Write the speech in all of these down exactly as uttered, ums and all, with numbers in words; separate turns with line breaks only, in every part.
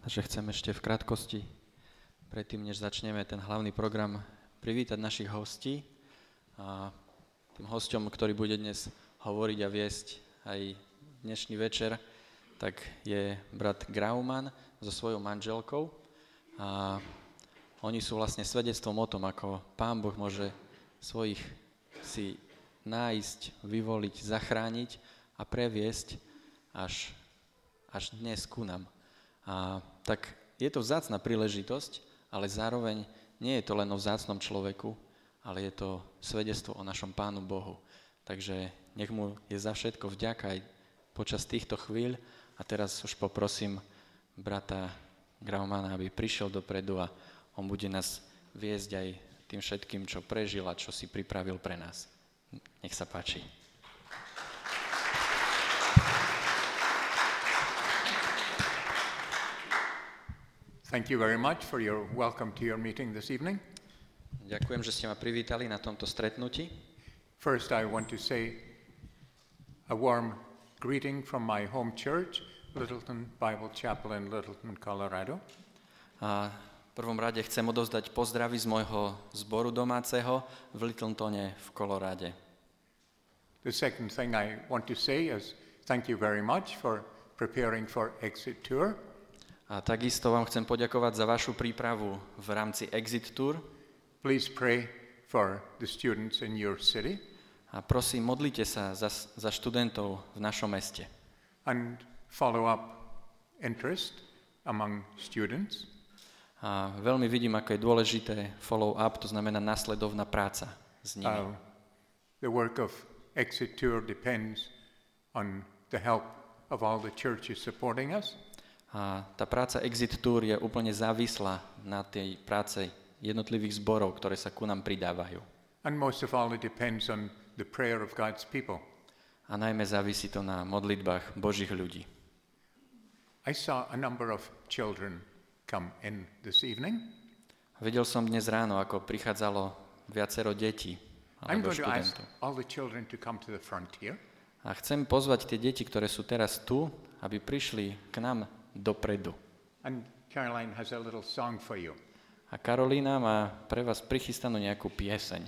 že chcem ešte v krátkosti, predtým než začneme ten hlavný program, privítať našich hostí. A tým hosťom, ktorý bude dnes hovoriť a viesť aj dnešný večer, tak je brat Grauman so svojou manželkou. A oni sú vlastne svedectvom o tom, ako Pán Boh môže svojich si nájsť, vyvoliť, zachrániť a previesť až, až dnes ku nám. A tak je to vzácna príležitosť, ale zároveň nie je to len o vzácnom človeku, ale je to svedectvo o našom Pánu Bohu. Takže nech mu je za všetko vďaka aj počas týchto chvíľ. A teraz už poprosím brata Graumana, aby prišiel dopredu a on bude nás viesť aj tým všetkým, čo prežil a čo si pripravil pre nás. Nech sa páči.
Thank you very much for your welcome to your meeting this evening.
Ďakujem, že ste ma privítali na tomto stretnutí.
First, I want to say a warm greeting from my home church, Littleton Bible Chapel in Littleton, Colorado.
A v prvom rade chcem odovzdať pozdravy z môjho zboru domáceho v Littletone v Koloráde.
The second thing I want to say is thank you very much for preparing for Exit Tour.
A takisto vám chcem poďakovať za vašu prípravu v rámci Exit Tour.
Please pray for the students in your city.
A prosím, modlite sa za, za študentov v našom meste.
And follow up interest among students.
A veľmi vidím, ako je dôležité follow up, to znamená následovná práca s nimi.
Uh, the work of Exit Tour depends on the help of all the churches supporting us.
A tá práca Exit Tour je úplne závislá na tej práce jednotlivých zborov, ktoré sa ku nám pridávajú.
And most of all it depends on the prayer of God's people.
A najmä závisí to na modlitbách Božích ľudí.
I saw a number of children come in this evening.
Videl som dnes ráno, ako prichádzalo viacero detí
I'm
alebo
going to ask
študentov.
all the children to come to the front here.
A chcem pozvať tie deti, ktoré sú teraz tu, aby prišli k nám dopredu.
And Caroline has a little song for you.
A Karolína má pre vás prichystanú nejakú pieseň.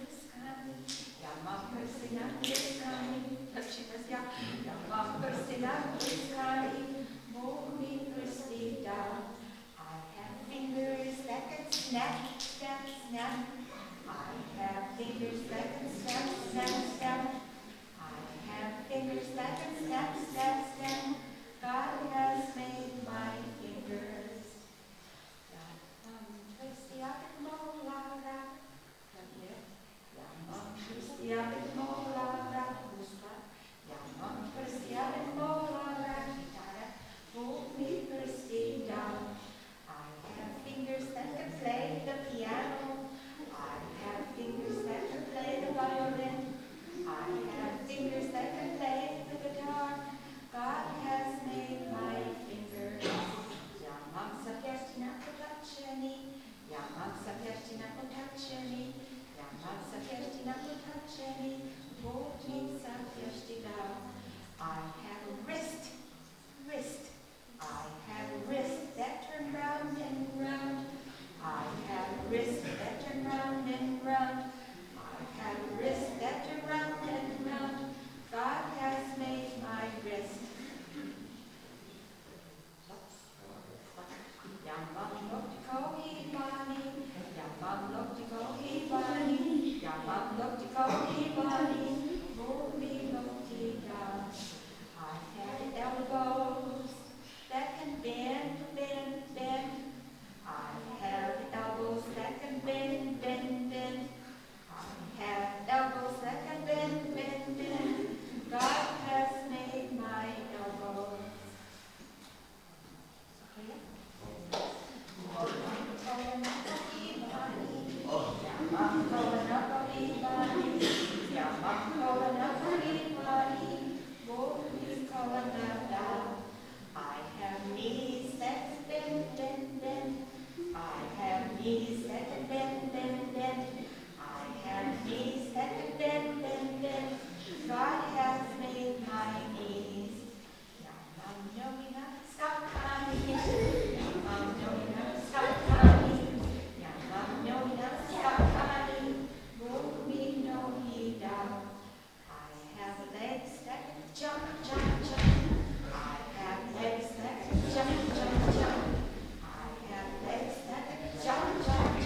pryskami, ja mam prsty nad pryskami, lepszy bez ja, ja mam prsty nad pryskami, Bóg mi prsty dał. I have fingers that can snap, snap, snap. I have fingers that can snap, snap, snap. I have fingers that can snap, snap, snap. God has made my fingers. Ja mam prsty jak mola rak. Ja mam prsty jak mola rak. Ja mam prsty jak mola rak. Bóg mi prsty dał. I have fingers that can play the piano. I have fingers that can play the violin. I have fingers that can play the guitar. God has made my fingers. Ja mam zapierści na potaczeni. Ja mam zapierści na potaczeni. Ja mam zapierści na potaczeni. Bóg mi zapierści dał. I have a wrist, wrist. I have a wrist that turn round and round. I have a wrist that turn round and round. I have a wrist that turn round and round. God has made my wrist. Ja mam lotiko i bani. Ja mam lotiko i bani. Ja mam lotiko i bani. Bóg mi loti dał. I have elbows that can bend, bend, bend. I have elbows that can bend, bend, bend. I have elbows that can bend, bend, bend. God has made my elbows. I have knees that bend, bend, bend. I have knees that can bend, bend, bend. I have knees that can bend, bend, bend. God has made my knees. Ja mam nogi na skakani. Ja mam nogi na skakani. Ja mam nogi na skakani. Bóg mi nogi dał. I have legs that can jump, jump, jump. I have legs that can jump, jump, jump. I have legs that can jump, jump,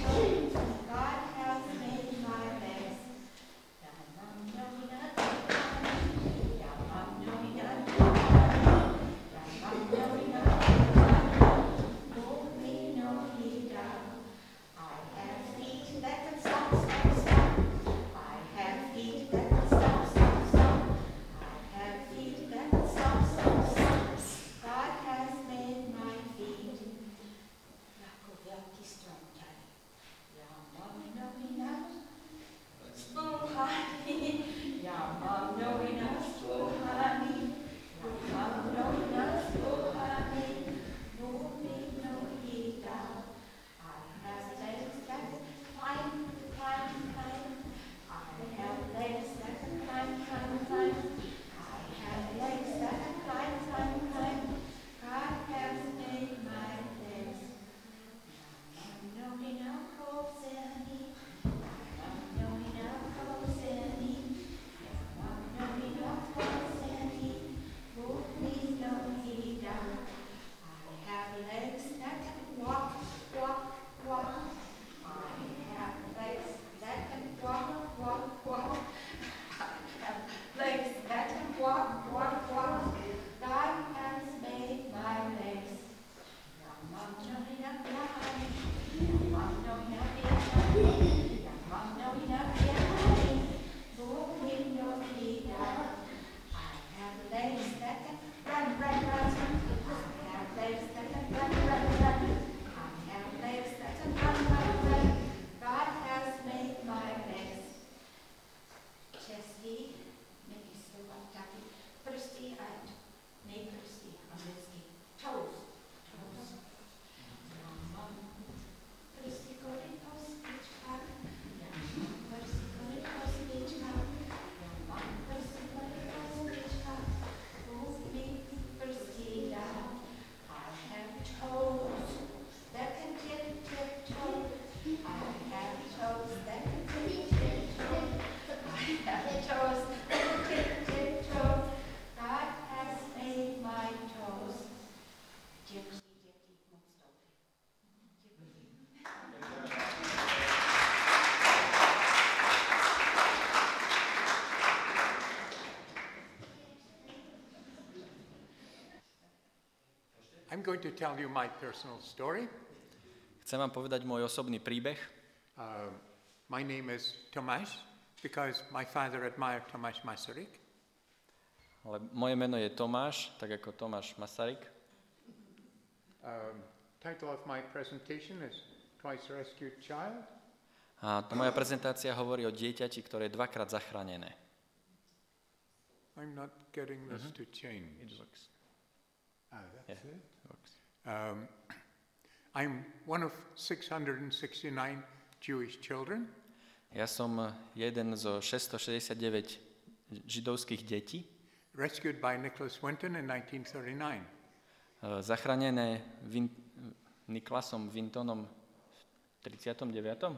going to tell you my personal story.
Chcem vám povedať môj osobný príbeh.
Uh, my name is Tomáš, because my father admired Tomáš Masaryk.
Ale moje meno je Tomáš, tak ako Tomáš Masaryk.
Um, title of my presentation is Twice Rescued Child.
A tá moja prezentácia hovorí o dieťati, ktoré je dvakrát zachránené.
I'm not getting this
Mhm.
to change.
It works.
Ah, that's
Yeah.
it. Um, I'm one of six hundred sixty-nine Jewish children.
Ja som jeden zo šesťstošesťdesiatdeväť židovských detí,
Rescued by Nicholas Winton in nineteen thirty-nine.
zachránené Vin- Niklasom Wintonom v tridsiatom deviatom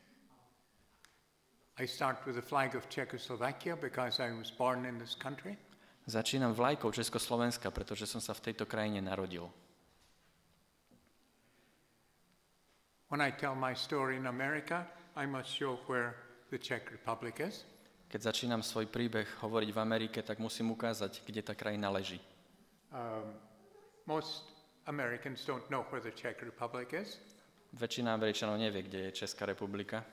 I start with the flag of Czechoslovakia because I was born in this country.
Začínam vlajkou Československa, pretože som sa v tejto krajine narodil.
When I tell my story in America, I must show where the Czech Republic is.
Keď začínam svoj príbeh hovoriť v Amerike, tak musím ukázať, kde tá krajina leží.
Um, most Americans don't know where the Czech Republic is.
Väčšina Američanov nevie, kde je Česká republika.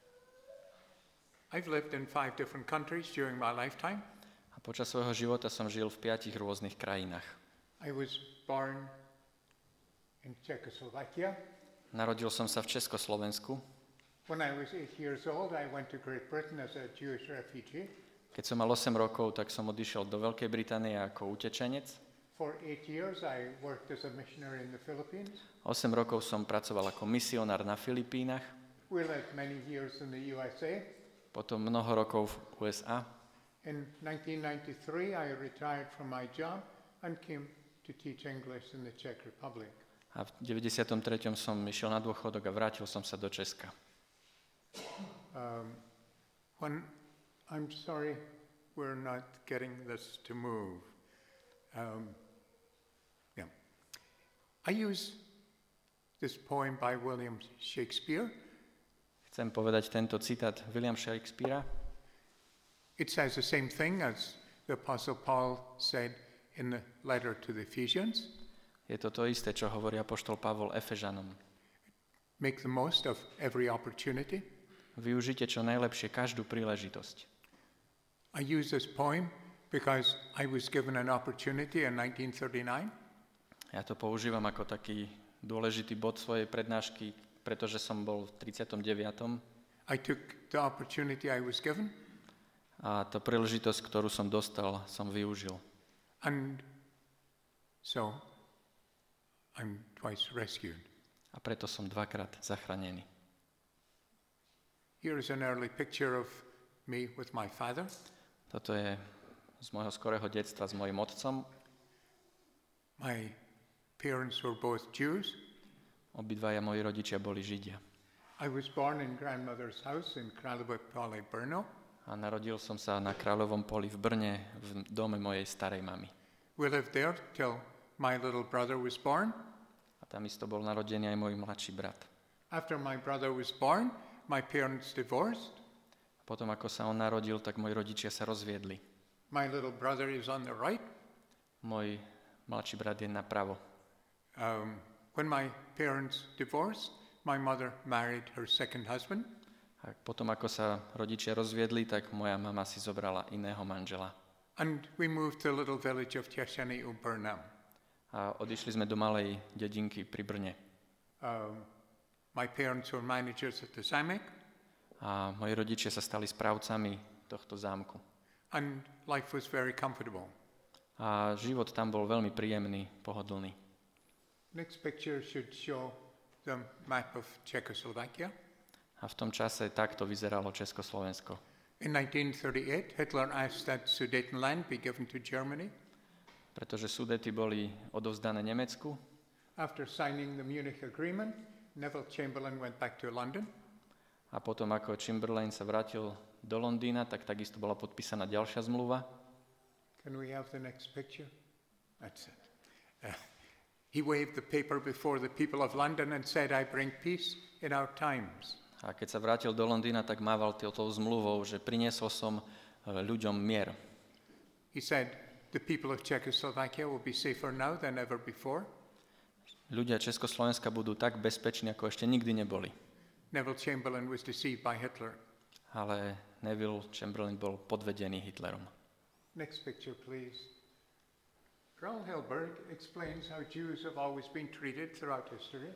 I've lived in five different countries during my lifetime.
A počas svojho života som žil v piatich rôznych krajinách.
I was born in Czechoslovakia.
Narodil som sa v Československu.
When I was eight years old, I went to Great Britain as a Jewish refugee.
Keď som mal osem rokov, tak som odišiel do Veľkej Británie ako utečenec.
For eight years, I worked as a missionary in the Philippines.
osem rokov som pracoval ako misionár na Filipínach,
We lived many years in the U S A.
potom mnoho rokov v U S A.
In nineteen ninety-three, I retired from my job and came to teach English in the Czech Republic.
A v deväťdesiatom treťom som išiel na dôchodok a vrátil som sa do Česka.
Um, when I'm sorry, we're not getting this to move. Um, yeah, I use this poem by William Shakespeare.
Chcem povedať tento citát William Shakespearea.
It says the same thing as the Apostle Paul said in the letter to the Ephesians.
Je to to isté, čo hovorí apoštol Pavol Efežanom.
Make the most of every opportunity.
Využite čo najlepšie každú príležitosť.
I use this poem because I was given an opportunity in nineteen thirty-nine.
Ja to používam ako taký dôležitý bod svojej prednášky, pretože som bol v tridsiatom deviatom
I took the opportunity I was given,
a tá príležitosť, ktorú som dostal, som využil.
and so I'm twice rescued.
A preto som dvakrát zachránený.
Here is an early picture of me with my father.
Toto je z môjho skorého detstva s mojim otcom.
My parents were both Jews.
Obidvaja moji rodičia boli Židia.
I was born in grandmother's house in Kralibok, Brno.
A narodil som sa na Kráľovom poli v Brne, v dome mojej starej mamy.
We lived there till my little brother was born.
A tam isto bol narodený aj môj mladší brat.
After my brother was born, my parents divorced.
Potom, ako sa on narodil, tak moji rodičia sa rozviedli.
My little brother is on the right.
Môj mladší brat je napravo.
Um, when my parents divorced, my mother married her second husband.
A potom, ako sa rodičia rozviedli, tak moja mama si zobrala iného manžela.
And we moved to a little village of Tiashany u Brna.
A odišli sme do malej dedinky pri Brne.
Um, my parents were managers at the Zamek,
A moji rodičia sa stali správcami tohto zámku.
and life was very comfortable.
A život tam bol veľmi príjemný, pohodlný.
Next picture should show the map of Czechoslovakia.
A v tom čase takto vyzeralo Československo.
In nineteen thirty-eight, Hitler asked that Sudetenland be given to Germany.
Pretože Sudety boli odovzdané Nemecku.
After signing the Munich Agreement, Neville Chamberlain went back to London.
A potom, ako Chamberlain sa vrátil do Londýna, tak takisto bola podpísaná ďalšia zmluva.
Can we have the next picture? That's it. Uh, he waved the paper before the people of London and said, I bring peace in our times.
A keď sa vrátil do Londýna, tak mával tou zmluvou, že priniesol som ľuďom mier.
He said, the people of Czechoslovakia will be safer now than ever before.
ľudia Československa budú tak bezpeční, ako ešte nikdy neboli.
Neville Chamberlain was deceived by Hitler.
Ale Neville Chamberlain bol podvedený Hitlerom.
Next picture, please. Raoul Hilberg explains how Jews have always been treated throughout history.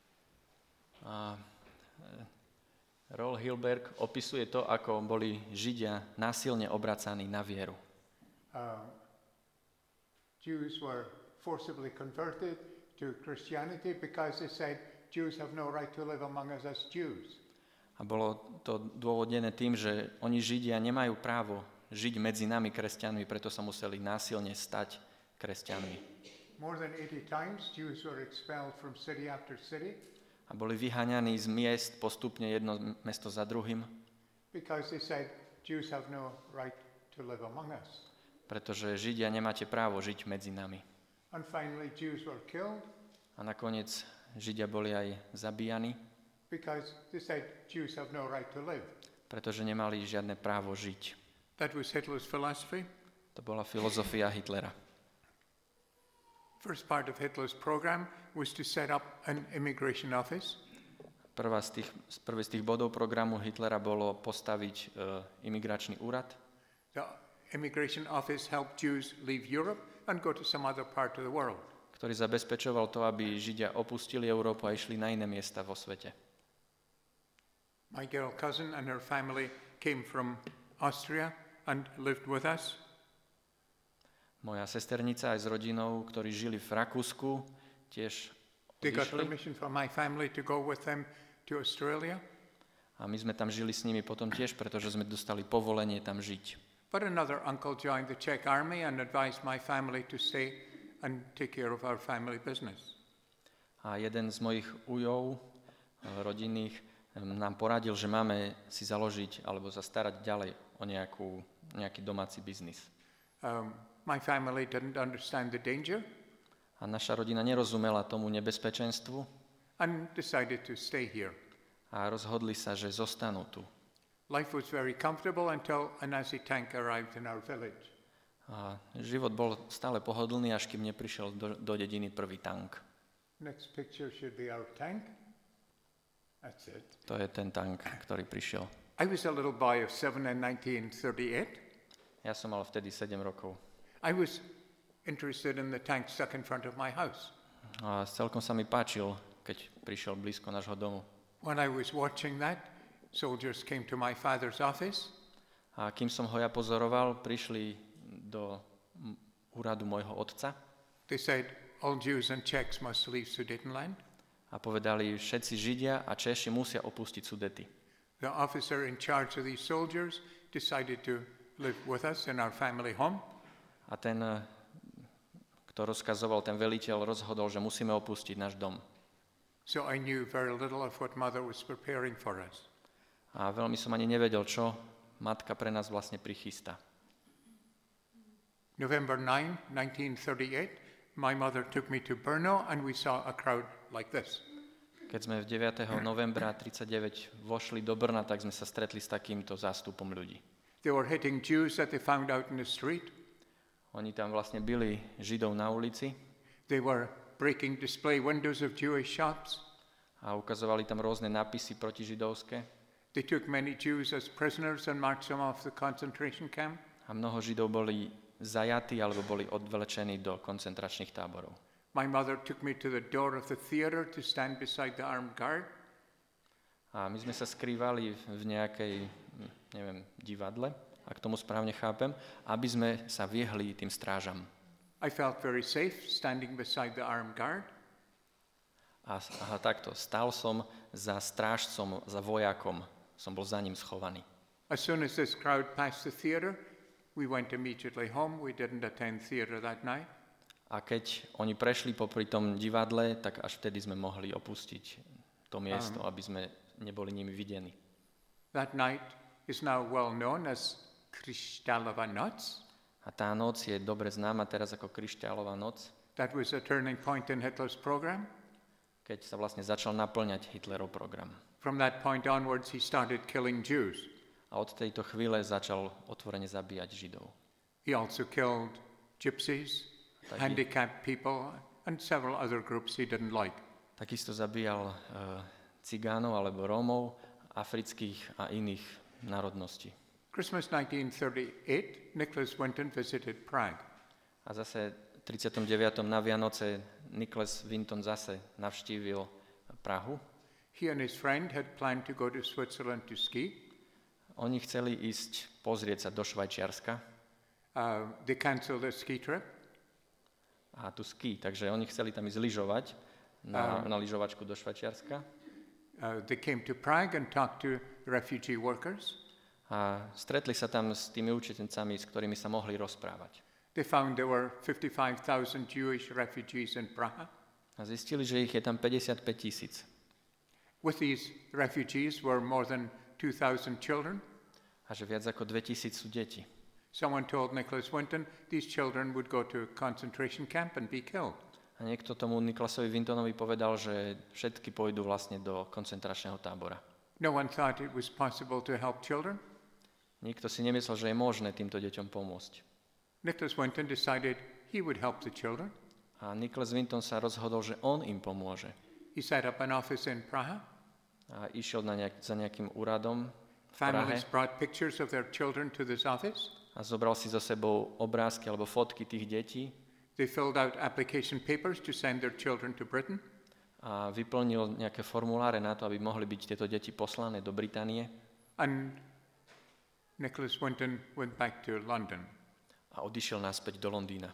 A Raoul Hilberg opisuje to, ako boli Židia násilne obracaní na vieru.
Uh, Jews were forcibly converted to Christianity because they said Jews have no right to live among us as Jews.
A bolo to dôvodené tým, že oni Židia nemajú právo žiť medzi nami kresťanmi, preto sa museli násilne stať kresťanmi.
More than eighty times Jews were expelled from city after city.
A boli vyháňaní z miest postupne jedno mesto za druhým.
Because they said Jews have no right to live among us.
Pretože Židia nemáte právo žiť medzi nami.
And finally Jews were killed.
A nakoniec Židia boli aj zabíjani.
Because they said Jews have no right to live.
Pretože nemali žiadne právo žiť.
That was Hitler's philosophy.
To bola filozofia Hitlera.
First part of Hitler's program was to set up an immigration office.
Prvá z tých, prvý z tých bodov programu Hitlera bolo postaviť uh, imigračný úrad.
The immigration office helped Jews leave Europe and go to some other part of the world.
Ktorý zabezpečoval to, aby Židia opustili Európu a išli na iné miesta vo svete.
My girl cousin and her family came from Austria and lived with us.
Moja sesternica aj s rodinou, ktorí žili v Rakúsku, tiež
They got
odišli.
permission from my family to go with them to Australia.
A my sme tam žili s nimi potom tiež, pretože sme dostali povolenie tam žiť.
But another uncle joined the Czech army and advised my family to stay and take care of our family business.
A jeden z mojich ujov eh, rodinných eh, nám poradil, že máme si založiť alebo sa starať ďalej o nejakú, nejaký domáci biznis.
Um, my family didn't understand the danger
A naša rodina nerozumela tomu nebezpečenstvu
and decided to stay here.
a rozhodli sa, že zostanú tu.
Life was very comfortable until a Nazi tank arrived in our village.
A život bol stále pohodlný, až kým neprišiel do, do dediny prvý tank.
Next picture should be our tank. That's it.
To je ten tank, ktorý prišiel.
I was a little boy of seven in nineteen thirty-eight.
Ja som mal vtedy sedem rokov.
I was interested in the tank stuck in front of my house.
A celkom sa mi páčil, keď prišiel blízko nášho domu.
When I was watching that, soldiers came to my father's office.
A kým som ho ja pozoroval, prišli do úradu môjho otca
They said all Jews and Czechs must leave Sudetenland.
a povedali, všetci Židia a Češi musia opustiť Sudety.
The officer in charge of these soldiers decided to live with us in our family home.
A ten, kto rozkazoval, ten veliteľ rozhodol, že musíme opustiť náš dom.
So I knew very little of what mother was preparing for us.
A veľmi som ani nevedel, čo matka pre nás vlastne prichystá.
November ninth, nineteen thirty-eight, my mother took me to Brno and we saw a crowd like this.
Keď sme v deviateho novembra tridsaťdeväť vošli do Brna, tak sme sa stretli s takýmto zástupom ľudí.
They were hitting Jews that they found out in the street.
Oni tam vlastne bili Židov na ulici
They were breaking display windows of Jewish shops.
a ukazovali tam rôzne nápisy protižidovské.
They took many Jews as prisoners and marched them off the concentration camp.
A mnoho Židov boli zajatí alebo boli odvlečení do koncentračných táborov.
My mother took me to the door of the theater to stand beside the armed guard.
A my sme sa skrývali v nejakej, neviem, divadle, ak tomu správne chápem, aby sme sa vyhli tým strážam.
I felt very safe standing beside the armed guard.
A aha, takto, stál som za strážcom, za vojakom, som bol za ním schovaný.
As soon as this crowd passed the theater, we went immediately home. We didn't attend theater that night.
A keď oni prešli popri tom divadle, tak až vtedy sme mohli opustiť to miesto, aby sme neboli nimi videní.
That night is now well known as Kristallova noc.
A tá noc je dobre známa teraz ako Kryšťálová noc,
That was a turning point in Hitler's program.
keď sa vlastne začal naplňať Hitlerov program.
From that point onwards, he started killing Jews.
A od tejto chvíle začal otvorene zabíjať Židov.
He also killed gypsies,
Taki-
handicapped people, and several other groups he didn't like.
Takisto zabíjal uh, cigánov alebo Rómov, afrických a iných národností.
Christmas nineteen thirty-eight, Nicholas Winton visited Prague.
A zase tridsiatom deviatom na Vianoce Nicholas Winton zase navštívil Prahu.
He and his friend had planned to go to Switzerland to ski.
Oni chceli ísť pozrieť sa do Švajčiarska.
Uh, they cancelled their ski trip.
A tu ski, takže oni chceli tam ísť lyžovať na,
Um,
na lyžovačku do Švajčiarska.
Uh, they came to Prague and talked to refugee workers.
A stretli sa tam s tými utečencami, s ktorými sa mohli rozprávať.
They found there were fifty-five thousand Jewish refugees in Praha.
A zistili, že ich je tam päťdesiatpäť tisíc.
With these refugees were more than two thousand children.
A že viac ako dvetisíc sú deti.
Someone told Nicholas Winton these children would go to a concentration camp and be killed.
A niekto tomu Niklasovi Wintonovi povedal, že všetky pôjdu vlastne do koncentračného tábora.
No one thought it was possible to help children.
Nikto si nemyslel, že je možné týmto deťom pomôcť.
Nicholas Winton decided he would help the children.
A Nicholas Winton sa rozhodol, že on im pomôže.
He set up an office in Praha.
A išiel na nejak, za nejakým úradom v Prahe
Families brought pictures of their children to this office.
a zobral si so sebou obrázky alebo fotky tých detí
They filled out application papers to send their children to Britain.
a vyplnil nejaké formuláre na to, aby mohli byť tieto deti poslané do Británie.
And Nicholas Winton went back to London.
A odišiel naspäť do Londýna.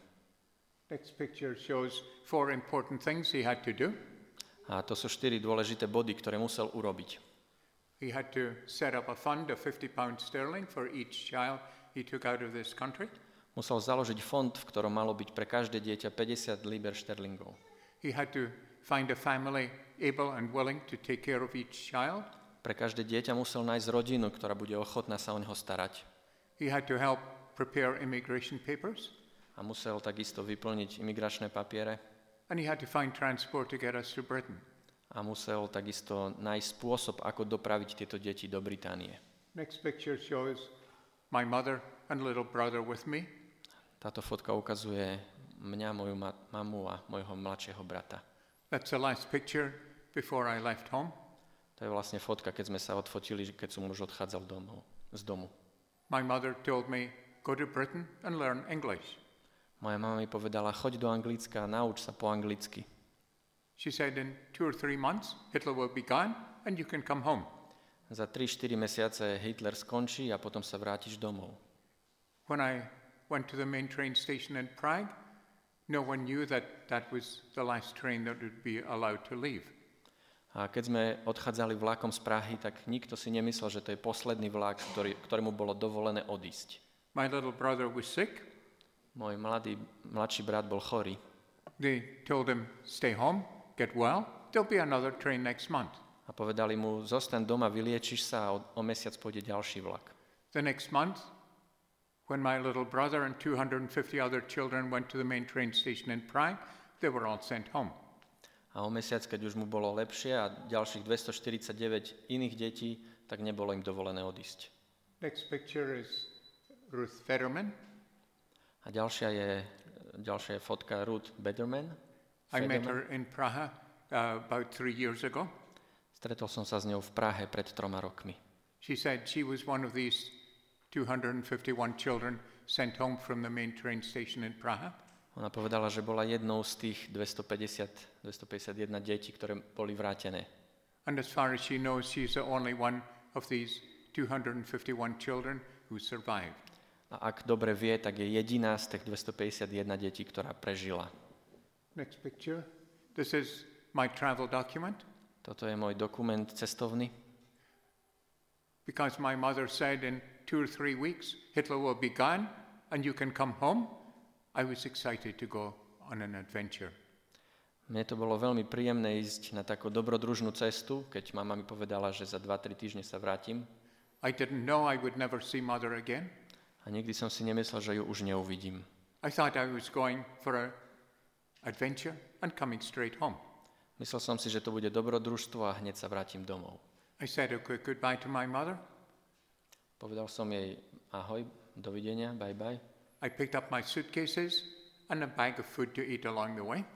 Next picture shows four important things he had to do.
A to sú štyri dôležité body, ktoré musel urobiť.
He had to set up a fund of fifty pounds sterling for each child he took out of this country.
Musel založiť fond, v ktorom malo byť pre každé dieťa päťdesiat liber šterlingov.
He had to find a family able and willing to take care of each child.
Pre každé dieťa musel nájsť rodinu, ktorá bude ochotná sa o neho starať.
He had to help prepare immigration papers.
A musel takisto vyplniť imigračné papiere.
And he had to find transport to get us to Britain.
A musel takisto nájsť spôsob, ako dopraviť tieto deti do Británie.
Next picture shows my mother and little brother with me.
Táto fotka ukazuje mňa, moju ma- mamu a mojho mladšieho brata.
That's the last picture before I left home.
To je vlastne fotka, keď sme sa odfotili, keď som už odchádzal domov, z domu.
My mother told me, go to Britain and learn English.
Moja mama mi povedala, choď do Anglicka a nauč sa po anglicky.
She said in two or three months, Hitler will be gone and you can come home.
Za tri štyri mesiace Hitler skončí a potom sa vrátiš domov.
When I went to the main train station in Prague, no one knew that that was the last train that would be allowed to leave.
A keď sme odchádzali vlakom z Prahy, tak nikto si nemyslel, že to je posledný vlak, ktorý, ktorému bolo dovolené odísť.
My little brother was sick.
Môj mladý, mladší brat bol chorý.
They told him, stay home, get well, there'll be another train next month.
A povedali mu, zostaň doma, vyliečiš sa a o, o mesiac pôjde ďalší vlak.
The next month, when my little brother and two hundred fifty other children went to the main train station in Prague, they were all sent home.
A o mesiac, keď už mu bolo lepšie a ďalších dvestoštyridsaťdeväť iných detí, tak nebolo im dovolené odísť.
Next picture is Ruth Federman.
A ďalšia je, ďalšia je fotka Ruth Bederman.
I met
Federman.
her in Praha uh, about three years ago.
Stretol som sa s ňou v Prahe pred troma rokmi.
She said she was one of these two hundred fifty-one children sent home from the main train station in Praha.
Ona povedala, že bola jednou z tých dvestopäťdesiat, dvestopäťdesiatjeden detí, ktoré boli vrátené.
And as far as she knows, she's the only one of these two hundred fifty-one children who survived.
A ak dobre vie, tak je jediná z tých dvestopäťdesiatjeden detí, ktorá prežila.
Next picture. This is my travel document.
Toto je môj dokument cestovný.
Because my mother said in two or three weeks, Hitler will be gone and you can come home, I was excited to go on an adventure.
Mne to bolo veľmi príjemné ísť na takú dobrodružnú cestu, keď mama mi povedala, že za dva tri týždne sa vrátim.
I didn't know I would never see mother again.
A nikdy som si nemyslel, že ju už neuvidím.
I thought I was going for an adventure and coming straight home.
Myslel som si, že to bude dobrodružstvo a hneď sa vrátim domov.
I said a quick goodbye to my mother.
Povedal som jej ahoj, dovidenia, bye bye.
I picked up my suitcases and a bag of food to eat along the way.
A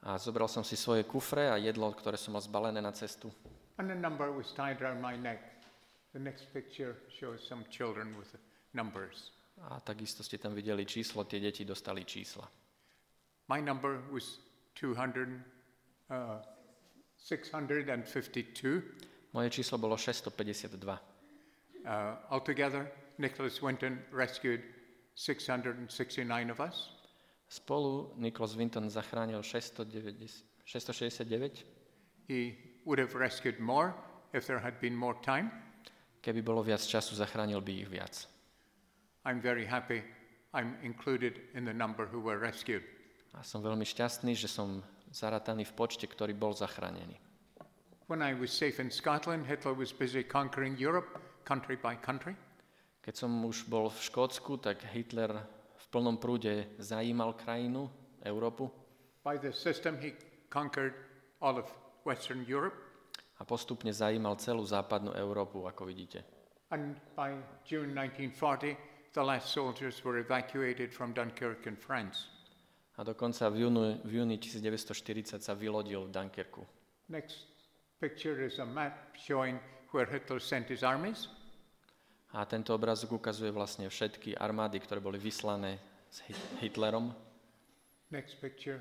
A zobral som si svoje kufre a jedlo, ktoré som mal zbalené na cestu.
And a number was tied around my neck. The next picture shows some children with numbers.
A takisto ste tam videli číslo, tie deti dostali čísla.
My number was two hundred, uh, six hundred fifty-two.
Moje číslo bolo šesťstopäťdesiatdva.
Uh, altogether, Nicholas Winton rescued six hundred sixty-nine of us.
Spolu Nicholas Winton zachránil šesťstošesťdesiatdeväť.
He would have rescued more if there had been more time.
Keby bolo viac času, zachránil by ich viac.
I'm very happy I'm included in the number who were rescued.
A som veľmi šťastný, že som zarataný v počte, ktorý bol zachránený.
When I was safe in Scotland, Hitler was busy conquering Europe, country by country.
Keď som už bol v Škótsku, tak Hitler v plnom prúde zajímal krajinu, Európu.
By the system, he conquered all of Western Europe.
A postupne zajímal celú západnú Európu, ako vidíte.
And by June nineteen forty, the last soldiers were evacuated from Dunkirk in France.
A dokonca v júni, v júni devätnásťstoštyridsať sa vylodil v Dunkerku.
Next picture is a map showing where Hitler sent his armies.
A tento obrázok ukazuje vlastne všetky armády, ktoré boli vyslané s Hitlerom.
Next picture.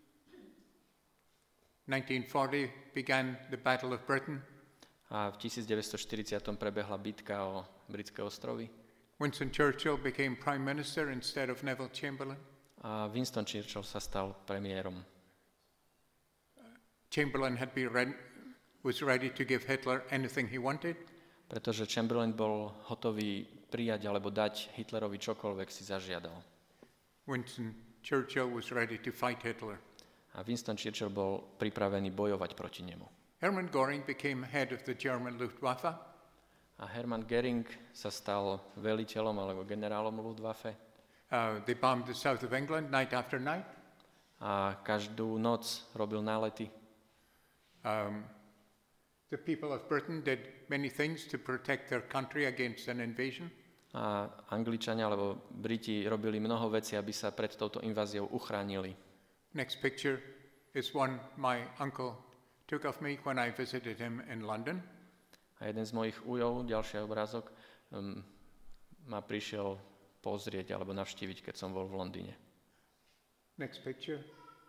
nineteen forty began the Battle of Britain.
A v devätnásťstoštyridsať prebehla bitka o Britské ostrovy.
Winston Churchill became prime minister instead of Neville Chamberlain.
A Winston Churchill sa stal premiérom.
Chamberlain had been ready, was ready to give Hitler anything he wanted.
Pretože Chamberlain bol hotový prijať alebo dať Hitlerovi čokoľvek si zažiadal.
Winston Churchill was ready to fight Hitler.
A Winston Churchill bol pripravený bojovať proti nemu.
Hermann Göring became head of the German Luftwaffe.
A Hermann Göring sa stal veliteľom alebo generálom Luftwaffe.
Uh, they bombed the south of England night after night.
A každú noc robil nálety.
Um, the people of Britain did many things to protect their country against an invasion.
A Angličania alebo Briti robili mnoho vecí, aby sa pred touto inváziou uchránili.
Next picture is one my uncle took of me when I visited him in London.
A jeden z mojich ujov, ďalší obrázok, um, ma prišiel pozrieť alebo navštíviť, keď som bol v Londýne.
Next picture.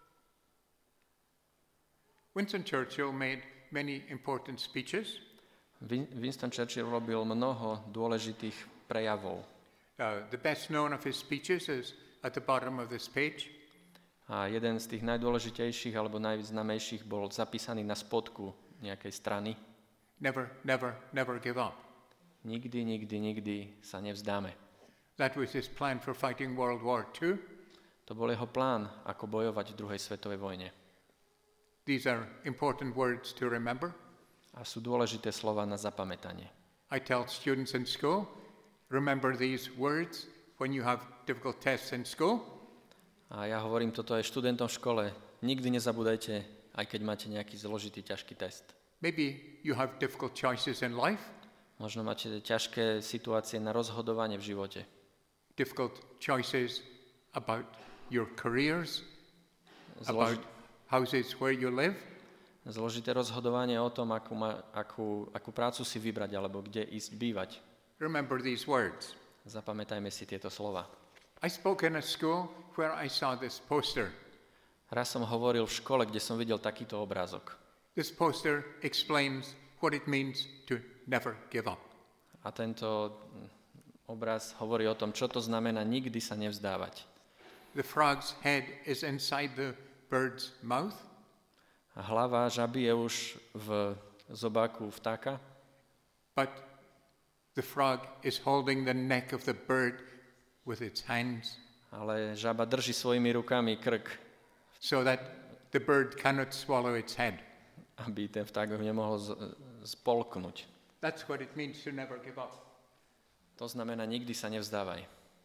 Winston Churchill made many important speeches.
Winston Churchill robil mnoho dôležitých prejavov.
Uh, the best known of his speeches is at the bottom of this page.
A jeden z tých najdôležitejších alebo najvýznamejších bol zapísaný na spodku nejakej strany.
Never, never, never give up.
Nikdy, nikdy, nikdy sa nevzdáme.
That was his plan for fighting World War Two.
To bol jeho plán, ako bojovať v druhej svetovej vojne.
These are important words to remember.
A sú dôležité slova na zapamätanie.
I tell students in school, remember these words when you have difficult tests in school.
A ja hovorím toto aj študentom v škole. Nikdy nezabúdajte, aj keď máte nejaký zložitý, ťažký test.
Maybe you have difficult choices in life.
Možno máte ťažké situácie na rozhodovanie v živote.
Difficult choices about your careers,
Zlož...
about houses where you live.
Zložité rozhodovanie o tom, akú, ma, akú, akú prácu si vybrať alebo kde ísť bývať.
Remember these words.
Zapamätajme si tieto slova.
I spoke in a school where I saw this poster.
Raz som hovoril v škole, kde som videl takýto obrázok.
This poster explains what it means to never give up.
A tento obraz hovorí o tom, čo to znamená nikdy sa nevzdávať.
The frog's head is inside the bird's mouth.
A hlava žaby je už v zobáku vtáka.
But the frog is holding the neck of the bird with its hands.
Ale žaba drží svojimi rukami krk.
So that the bird cannot swallow its head.
Aby ten vták ho nemohol z- spolknúť.
That's what it means to never give up.
To znamená, nikdy sa nevzdávaj.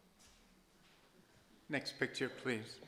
Next picture, please.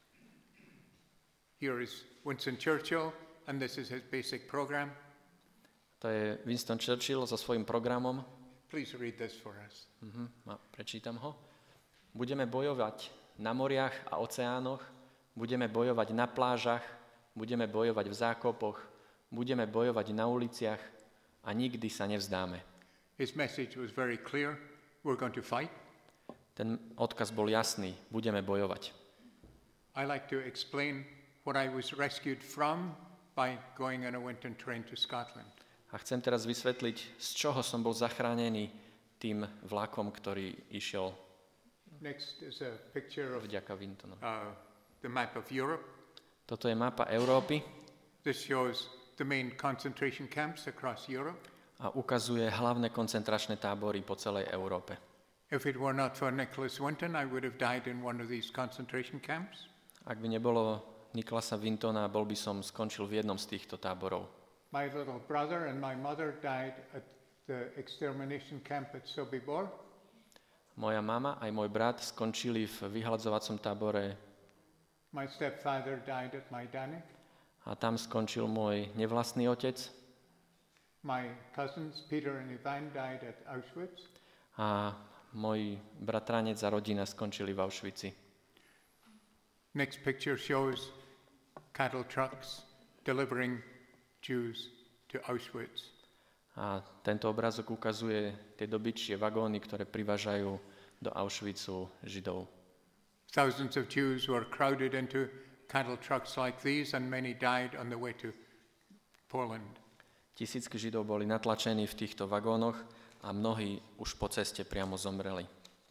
Here is Winston Churchill, and this is his basic program.
To je Winston Churchill so svojím programom.
Please read this for us.
Uh-huh, prečítam ho. Budeme bojovať na moriach a oceánoch, budeme bojovať na plážach, budeme bojovať v zákopoch, budeme bojovať na uliciach a nikdy sa nevzdáme.
His message was very clear. We're going to fight.
Ten odkaz bol jasný, budeme bojovať.
I like to explain what I was rescued from by going on a winter train to Scotland.
A chcem teraz vysvetliť, z čoho som bol zachránený tým vlakom, ktorý išiel
Next is a picture of
vďaka Wintonu.
uh, the map of Europe.
Toto je mapa Európy
This shows the main concentration camps across Europe.
a ukazuje hlavné koncentračné tábory po celej Európe.
If it were not for Nicholas Winton, I would have died in one of these concentration camps.
Ak by nebolo Niklasa Wintona, bol by som skončil v jednom z týchto táborov.
My little brother and my mother died at the extermination camp at Sobibor.
Moja mama aj môj brat skončili v vyhľadzovacom tábore
My stepfather died at Majdanek.
a tam skončil môj nevlastný otec
My cousins Peter and Ivan died at Auschwitz.
a môj bratranec a rodina skončili v Auschwitzi.
Next picture shows cattle trucks delivering Jews to Auschwitz.
A tento obrázok ukazuje tie dobytčie vagóny, ktoré privážajú do Auschwitzu Židov.
Thousands of Jews were crowded into cattle trucks like these, and many died on the way to Poland.
Tisícky Židov boli natlačení v týchto vagónoch a mnohí už po ceste priamo zomreli.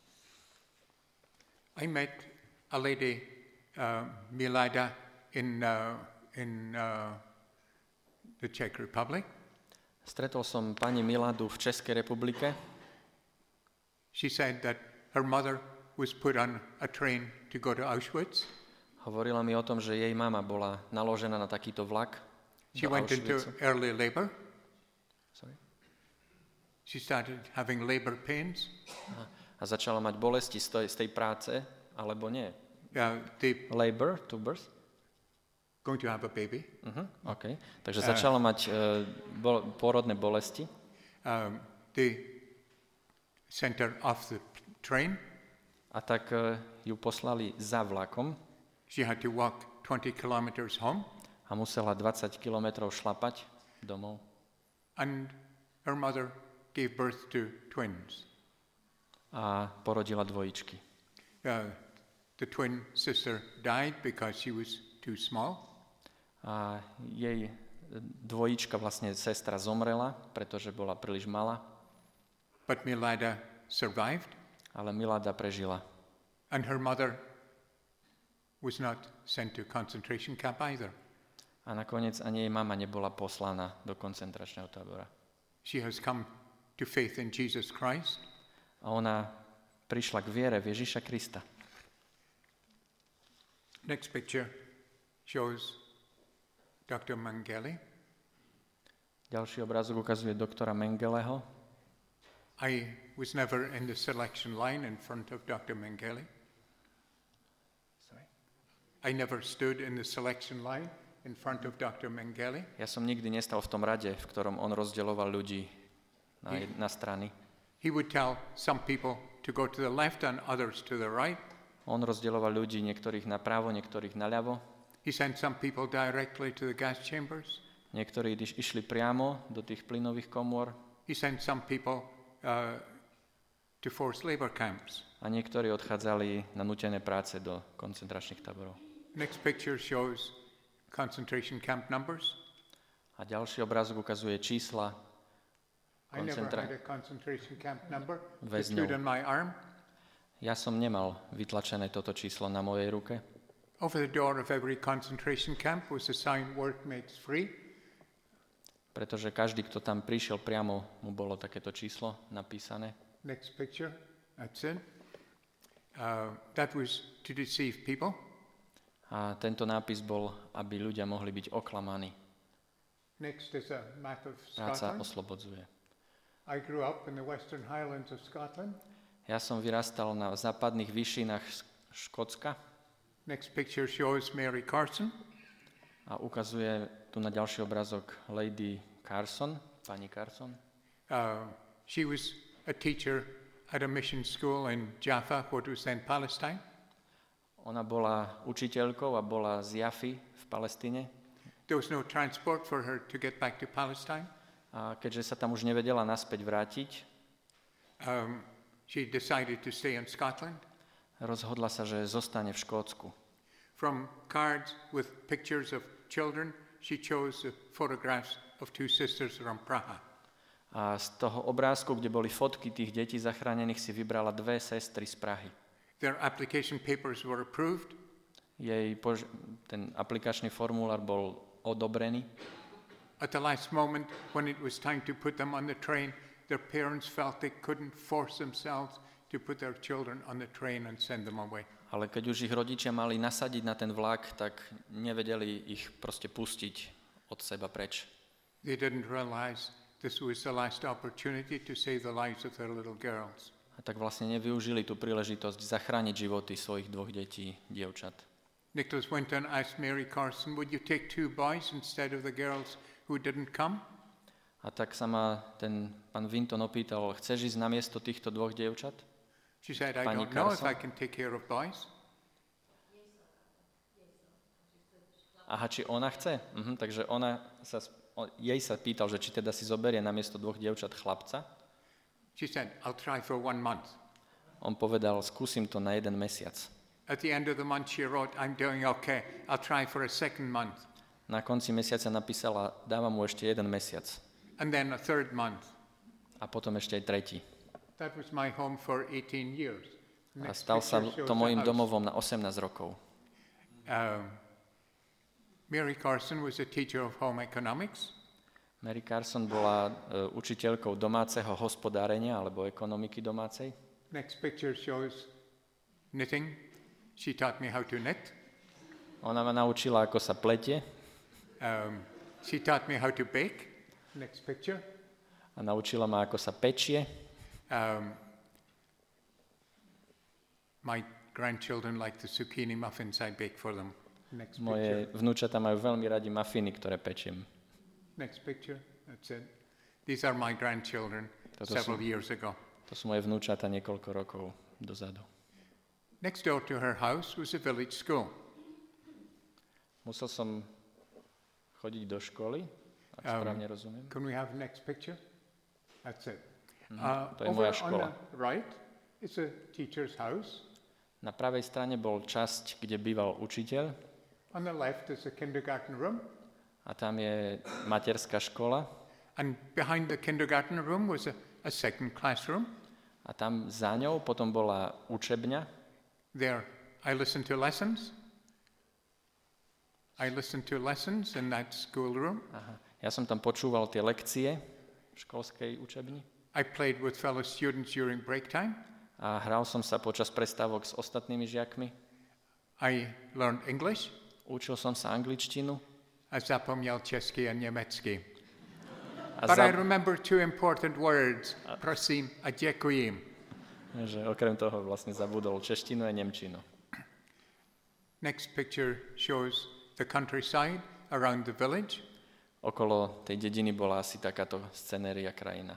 I met a lady, uh, Milada, in, uh, in uh, the Czech Republic.
Stretol som pani Miladu v Českej republike.
She said that her mother was put on a train to go to Auschwitz.
Hovorila mi o tom, že jej mama bola naložená na takýto vlak
She
do
went into
Auschwitzu.
early labor.
Sorry.
She started having labor pains.
A začala mať bolesti z tej, z tej práce, alebo nie.
Uh, they
Labor, to birth.
going to have a baby.
Uh-huh, okay. Takže začala mať uh, bol, pôrodné bolesti.
Um, they sent her off the train.
A tak uh, ju poslali za vlakom
She had to walk twenty kilometers home.
a musela dvadsať kilometrov šlapať domov.
And her mother gave birth to twins.
A porodila dvojičky.
Uh, the twin sister died because she was too small.
A jej dvojička, vlastne sestra, zomrela, pretože bola príliš malá,
But Milada survived,
ale Milada prežila.
and her mother was not sent to concentration camp either.
A nakoniec ani jej mama nebola poslaná do koncentračného tábora.
She has come to faith in Jesus Christ.
A ona prišla k viere v Ježiša Krista.
Next picture shows Doctor Mengele.
Ďalší obrázok ukazuje doktora Mengeleho.
I was never in the selection line in front of Doctor Mengele.
Sorry.
I never stood in the selection line in front of Doctor Mengele.
Ja som nikdy nestal v tom rade, v ktorom on rozdeľoval ľudí na, jed- na strany.
He would tell some people to go to the left and others to the right.
On rozdeľoval ľudí, niektorých napravo, niektorých naľavo.
He sent some people directly to the gas chambers.
Niektorí iš- išli priamo do tých plynových komôr
He sent some people uh, to forced labor camps.
a niektorí odchádzali na nútené práce do koncentračných táborov.
Next picture shows concentration camp numbers.
A ďalší obrázok ukazuje čísla
I never
koncentra-
had a concentration camp number
väzňov.
tattooed on my arm.
Ja som nemal vytlačené toto číslo na mojej ruke.
Over the door of every concentration camp was a sign, "Work makes free."
Pretože každý, kto tam prišiel priamo, mu bolo takéto číslo napísané.
Next picture, that's it. Uh, that was to deceive people.
A tento nápis bol, aby ľudia mohli byť oklamaní.
Next is a map of
Práca
Scotland.
oslobodzuje.
I grew up in the Western Highlands of Scotland.
Ja som vyrastal na západných výšinách Škótska
Next picture shows Mary Carson.
a ukazuje tu na ďalší obrázok Lady Carson, pani Carson.
Uh, she was a teacher at a mission school in Jaffa, what was then Palestine.
Ona bola učiteľkou a bola z Jafy v Palestíne.
There was no transport for her to get back to Palestine.
A keďže sa tam už nevedela naspäť vrátiť,
Um, she decided to stay in Scotland.
rozhodla sa, že zostane v Škótsku.
From cards with pictures of children, she chose the photographs of two sisters from Praha.
A z toho obrázku, kde boli fotky tých detí zachránených, si vybrala dve sestry z Prahy.
Their application papers were approved.
Jej pož- ten aplikačný formulár bol odobrený.
At the last moment, when it was time to put them on the train, their parents felt they couldn't force themselves to put their children on the train and send them away.
Ale keď už ich rodičia mali nasadiť na ten vlak, tak nevedeli ich proste pustiť od seba preč.
They didn't realize this was the last opportunity to save the lives of their little girls.
A tak vlastne nevyužili tú príležitosť zachrániť životy svojich dvoch detí, dievčat.
Nicholas Winton asked Mary Carson, would you take two boys instead of the girls who didn't come?
A tak sa ma ten pán Winton opýtal, chceš ísť namiesto týchto dvoch dievčat?
She said, I
Pani
don't know if
Carson?
I can take care of boys.
Aha, či ona chce? Mhm, takže ona sa, o- jej sa pýtal, že či teda si zoberie namiesto dvoch dievčat chlapca.
She said, I'll try for one month.
On povedal, skúsim to na jeden mesiac.
At the end of the month, she wrote, I'm doing okay. I'll try for a second month.
Na konci mesiaca napísala, dávam mu ešte jeden mesiac.
And then a third month.
A potom ešte aj tretí.
That was my home for eighteen years.
A
Next
stal sa
picture shows
to
the
mojim
house.
domovom na osemnásť rokov.
Um, Mary Carson was a teacher of home economics.
Mary Carson bola uh, učiteľkou domáceho hospodárenia alebo ekonomiky domácej.
Next picture shows knitting. She taught me how to knit.
Ona ma naučila, ako sa pletie
Um, she taught me how to bake. Next picture.
a naučila ma, ako sa pečie.
Um, my grandchildren like the zucchini muffins I bake for them. Next picture.
Moje vnúčatá majú veľmi radi mafiny, ktoré pečiem.
Next picture. That's it. These are my grandchildren
Toto
several
sú-
years ago.
To sú moje vnúčatá niekoľko rokov dozadu.
Next door to her house was a village school.
Musel som chodiť do školy, ak
Um,
správne rozumiem.
Can we have next picture? That's it.
Mhm,
Uh,
to je
over
moja
on
škola.
the right is a teacher's house.
Na pravej strane bol časť, kde býval učiteľ
On the left is a kindergarten room.
a tam je materská škola
And behind the kindergarten room was a, a second classroom.
a tam za ňou potom bola učebňa.
There I listened to lessons. I listened to lessons in that schoolroom.
Aha. Ja som tam počúval tie lekcie v školskej učebni
I played with fellow students during break time.
a hral som sa počas prestávok s ostatnými žiakmi.
I learned English.
Učil som sa angličtinu
A zapomniał czeski a niemiecki.
a
But I
za,
remember two important words. Prosim a dziękuję.
že okrem toho vlastne zabudol češtinu a nemčinu.
Next picture shows the countryside around the village.
Okolo tej dediny bola asi takáto scenéria krajina.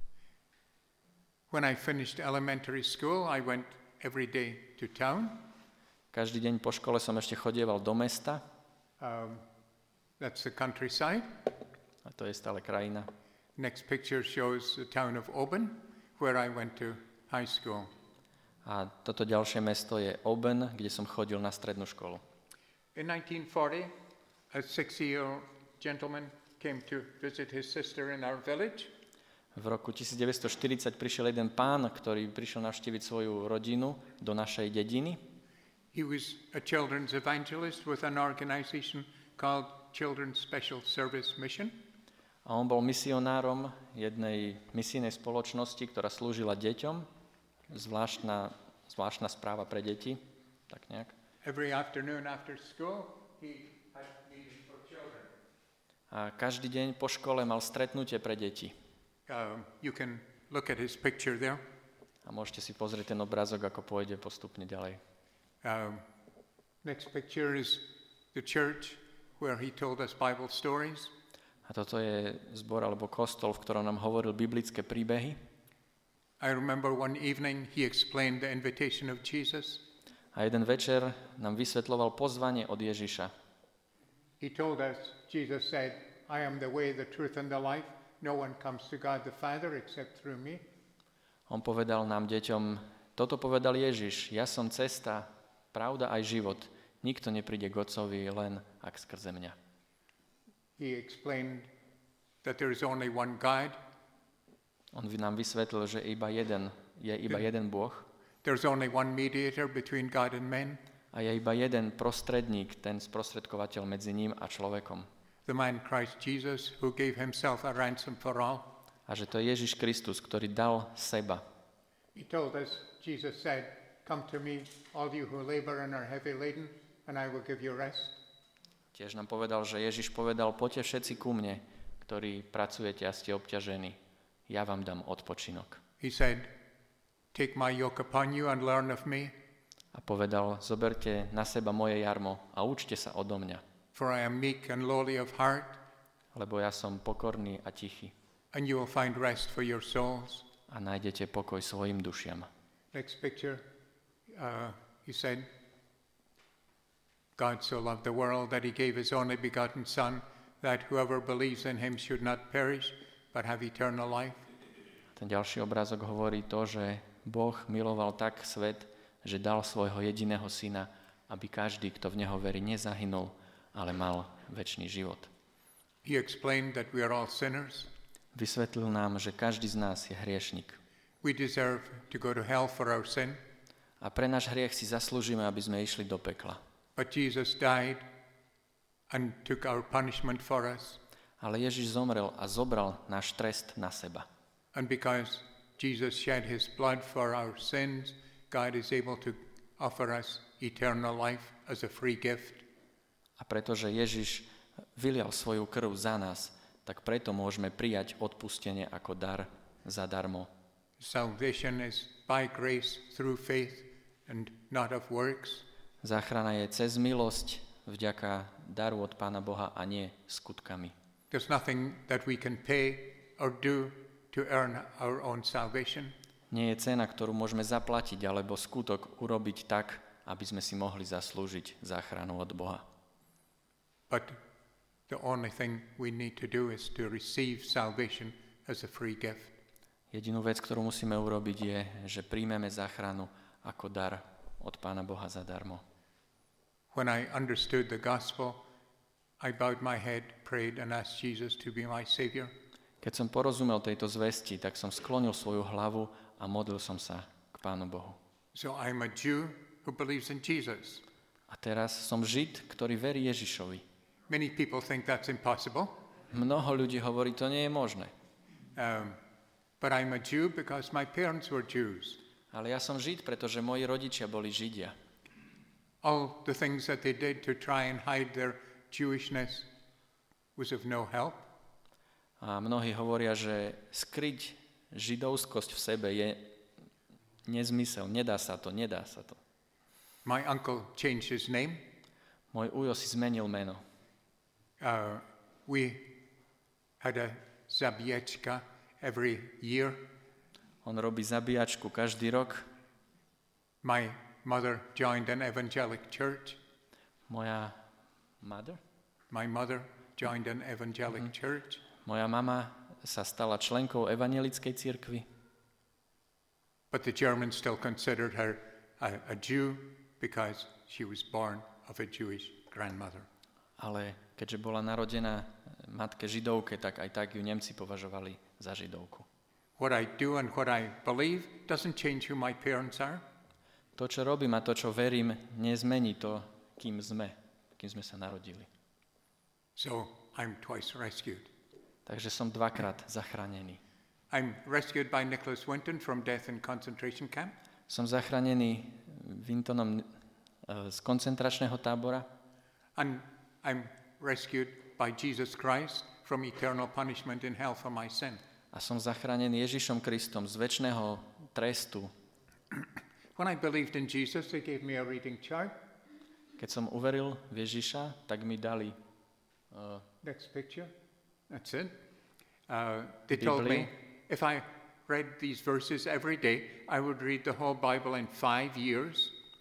When I finished elementary school, I went every day to town.
Každý deň po škole som ešte chodieval do mesta
Um, that's the countryside.
a to je stále krajina.
Next picture shows the town of Oban, where I went to high school.
A toto ďalšie mesto je Oben, kde som chodil na strednú školu.
In nineteen forty, a sixty-year-old gentleman came to visit his sister in our village.
V roku devätnásťstoštyridsať prišiel jeden pán, ktorý prišiel navštíviť svoju rodinu do našej dediny.
He was a children's evangelist with an organization called Children's Special Service Mission.
A on bol misionárom jednej misijnej spoločnosti, ktorá slúžila deťom. Zvláštna, zvláštna správa pre deti, tak nejak.
Every afternoon after school, he had meetings for children.
A každý deň po škole mal stretnutie pre deti.
Um, you can look at his picture there.
A môžete si pozrieť ten obrázok, ako pôjde postupne ďalej.
Um, next picture is the church where he told us Bible stories.
A toto je zbor alebo kostol, v ktorom nám hovoril biblické príbehy.
I remember one evening he explained the invitation of Jesus.
A jeden večer nám vysvetľoval pozvanie od Ježiša.
He told us, Jesus said, I am the way, the truth and the life. No one comes to God the Father except through me.
On povedal nám deťom, toto povedal Ježiš, ja som cesta, pravda aj život. Nikto nepríde k Otcovi len ak skrze mňa.
He explained that there is only one God.
On nám vysvetlil, že iba jeden, je iba jeden Boh.
There's only one mediator between God and men.
A je iba jeden prostredník, ten sprostredkovateľ medzi ním a človekom.
The man Christ Jesus, who gave himself a ransom for all.
A že to je Ježiš Kristus, ktorý dal seba.
He told us, Jesus said, come to me, all you who labor and are heavy laden, and I will give you rest.
Tiež nám povedal, že Ježiš povedal, poďte všetci ku mne, ktorí pracujete a ste obťažení. Ja vám dám odpočinok.
He said, take my yoke upon you and learn of me.
A povedal, zoberte na seba moje jarmo a učte sa odo mňa.
For I am meek and lowly of heart.
Lebo ja som pokorný a tichý.
And you will find rest for your souls.
A nájdete pokoj svojim dušiam.
Next picture, uh, he said, God so loved the world that he gave his only begotten Son, that whoever believes in him should not perish, but have eternal life.
Ten ďalší obrázok hovorí to, že Boh miloval tak svet, že dal svojho jediného syna, aby každý, kto v neho verí, nezahynul, ale mal večný život.
He explained that we are all sinners.
Vysvetlil nám, že každý z nás je hriešnik.
We deserve to go to hell for our sin.
A pre náš hriech si zaslúžime, aby sme išli do pekla.
But Jesus died and took our punishment for us.
Ale Ježiš zomrel a zobral náš trest na seba.
And because Jesus shed his blood for our sins, God is able to offer us eternal life as a free gift.
A pretože Ježiš vylial svoju krv za nás, tak preto môžeme prijať odpustenie ako dar zadarmo.
Salvation is by grace through faith and not of works.
Záchrana je cez milosť vďaka daru od Pána Boha a nie skutkami.
There's nothing that we can pay or do to earn our own salvation.
Nie je cena, ktorú môžeme zaplatiť alebo skutok urobiť tak, aby sme si mohli zaslúžiť záchranu od Boha.
But the only thing we need to do is to receive salvation as a free gift.
Jedinú vec, ktorú musíme urobiť, je, že príjmeme záchranu ako dar od Pána Boha zadarmo.
When I understood the gospel, I bowed my head, prayed and asked Jesus to be my savior.
Keď som porozumel tejto zvesti, tak som sklonil svoju hlavu a modlil som sa k Pánu Bohu.
So I'm a Jew who believes in Jesus.
A teraz som Žid, ktorý verí Ježišovi.
Many people think that's impossible.
Mnoho ľudí hovorí, to nie je možné.
Um, but I'm a Jew because my parents were Jews.
Ale ja som Žid, pretože moji rodičia boli Židia.
All the things that they did to try and hide their Jewishness was of no help.
A mnohí hovoria, že skryť židovskosť v sebe je nezmysel. Nedá sa to, nedá sa to.
My uncle changed his name.
Môj ujo si zmenil meno.
Uh, we had a zabiečka every year.
On robí zabíjačku každý rok.
My mother joined an evangelic church.
Moja mother?
My mother joined an evangelic mm-hmm. church.
Moja mama sa stala členkou evangelickej cirkvi.
But the Germans still considered her a, a Jew because she was born of a Jewish grandmother.
Ale keďže bola narodená matke židovke, tak aj tak ju Nemci považovali za židovku.
What I do and what I believe doesn't change who my parents are.
To, čo robím a to, čo verím, nezmení to, kým sme, kým sme sa narodili.
So I'm twice rescued.
Takže som dvakrát zachránený.
I'm rescued by Nicholas Winton from death in concentration camp.
Som zachránený Wintonom z koncentračného tábora.
And I'm rescued by Jesus Christ from eternal punishment in hell for my sin.
A som zachránený Ježišom Kristom z večného trestu.
When I believed in Jesus, they gave me a reading chart.
Keď som uveril v Ježiša, tak mi dali uh,
next picture. That's it. Uh, they told me if I read these verses every day, I would read the whole Bible in five years.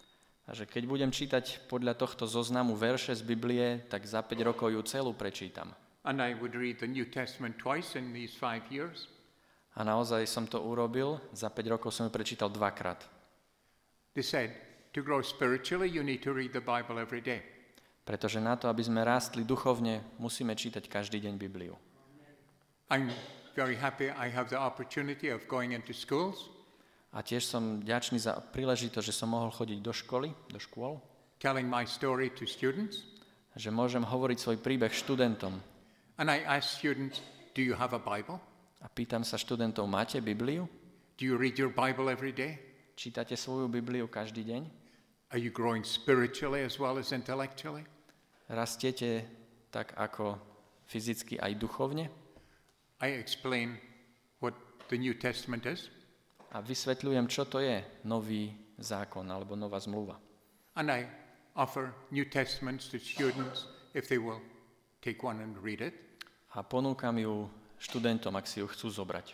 A že keď budem čítať podľa tohto zoznamu verše z Biblie, tak za päť rokov ju celú prečítam.
And I would read the New Testament twice in these five years.
A naozaj som to urobil, za päť rokov som ju prečítal dvakrát.
They said, to grow spiritually, you need to read the Bible every day.
Pretože na to, aby sme rástli duchovne, musíme čítať každý deň Bibliu.
I'm very happy I have the opportunity of going into schools.
A tiež som vďačný za príležitosť, že som mohol chodiť do školy, do škôl.
Telling my story to students.
Že môžem hovoriť svoj príbeh študentom.
And I ask students, do you have a Bible?
A pýtam sa študentov, máte Bibliu?
Do you read your Bible every day?
Čítate svoju Bibliu každý deň?
Are you growing spiritually as well as intellectually?
Rastiete tak ako fyzicky aj duchovne?
I explain what the New Testament is.
A vysvetľujem, čo to je nový zákon alebo nová zmluva.
And I offer New Testaments to students if they will take one and read it.
A ponúkam ju študentom, ak si ju chcú zobrať.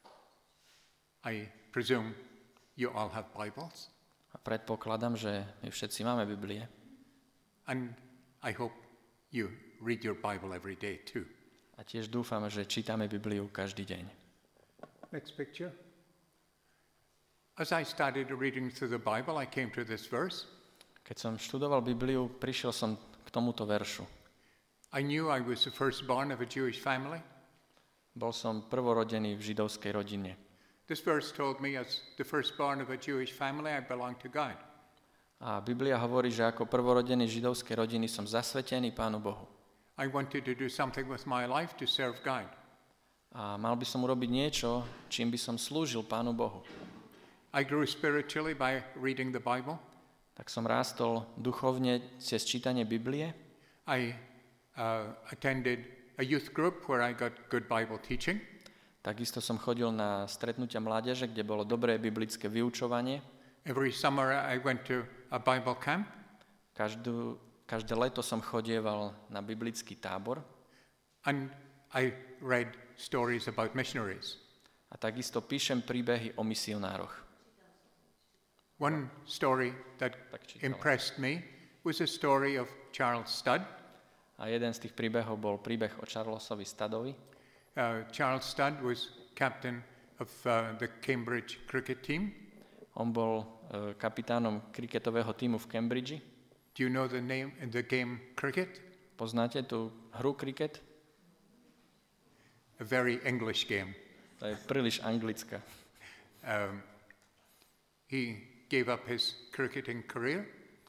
I presume you all have Bibles.
A predpokladám, že my všetci máme Biblie.
And I hope you read your Bible every day too.
A tiež dúfam, že čítame Bibliu každý deň.
Next picture. As I started reading through the Bible, I came to this verse.
Keď som študoval Bibliu, prišiel som k tomuto veršu.
I knew I was the firstborn of a Jewish family.
Bol som prvorodený v židovskej rodine.
This verse told me as the firstborn of a Jewish family, I belong to God.
A Biblia hovorí, že ako prvorodený židovskej rodiny som zasvetený Pánu Bohu.
I wanted to do something with my life to serve God.
A mal by som urobiť niečo, čím by som slúžil Pánu Bohu.
I grew spiritually by reading the Bible.
Tak som rástol duchovne cez čítanie Biblie.
I uh, attended a youth group where I got good Bible teaching.
Takisto som chodil na stretnutia mládeže, kde bolo dobré biblické vyučovanie.
Every summer I went to a Bible camp.
Každú, každé leto som chodieval na biblický tábor.
And I read stories about missionaries.
A takisto píšem príbehy o misionároch.
One story that impressed me was a story of Charles Studd.
A jeden z tých príbehov bol príbeh o Charlesovi Studdovi.
Uh, Charles Studd was captain of uh, the Cambridge cricket team.
On bol uh, kapitánom kriketového tímu v Cambridge.
Do you know the name in the game cricket?
Poznáte tú hru kriket?
A very English game.
To je príliš anglická.
Um, he gave up his cricketing career.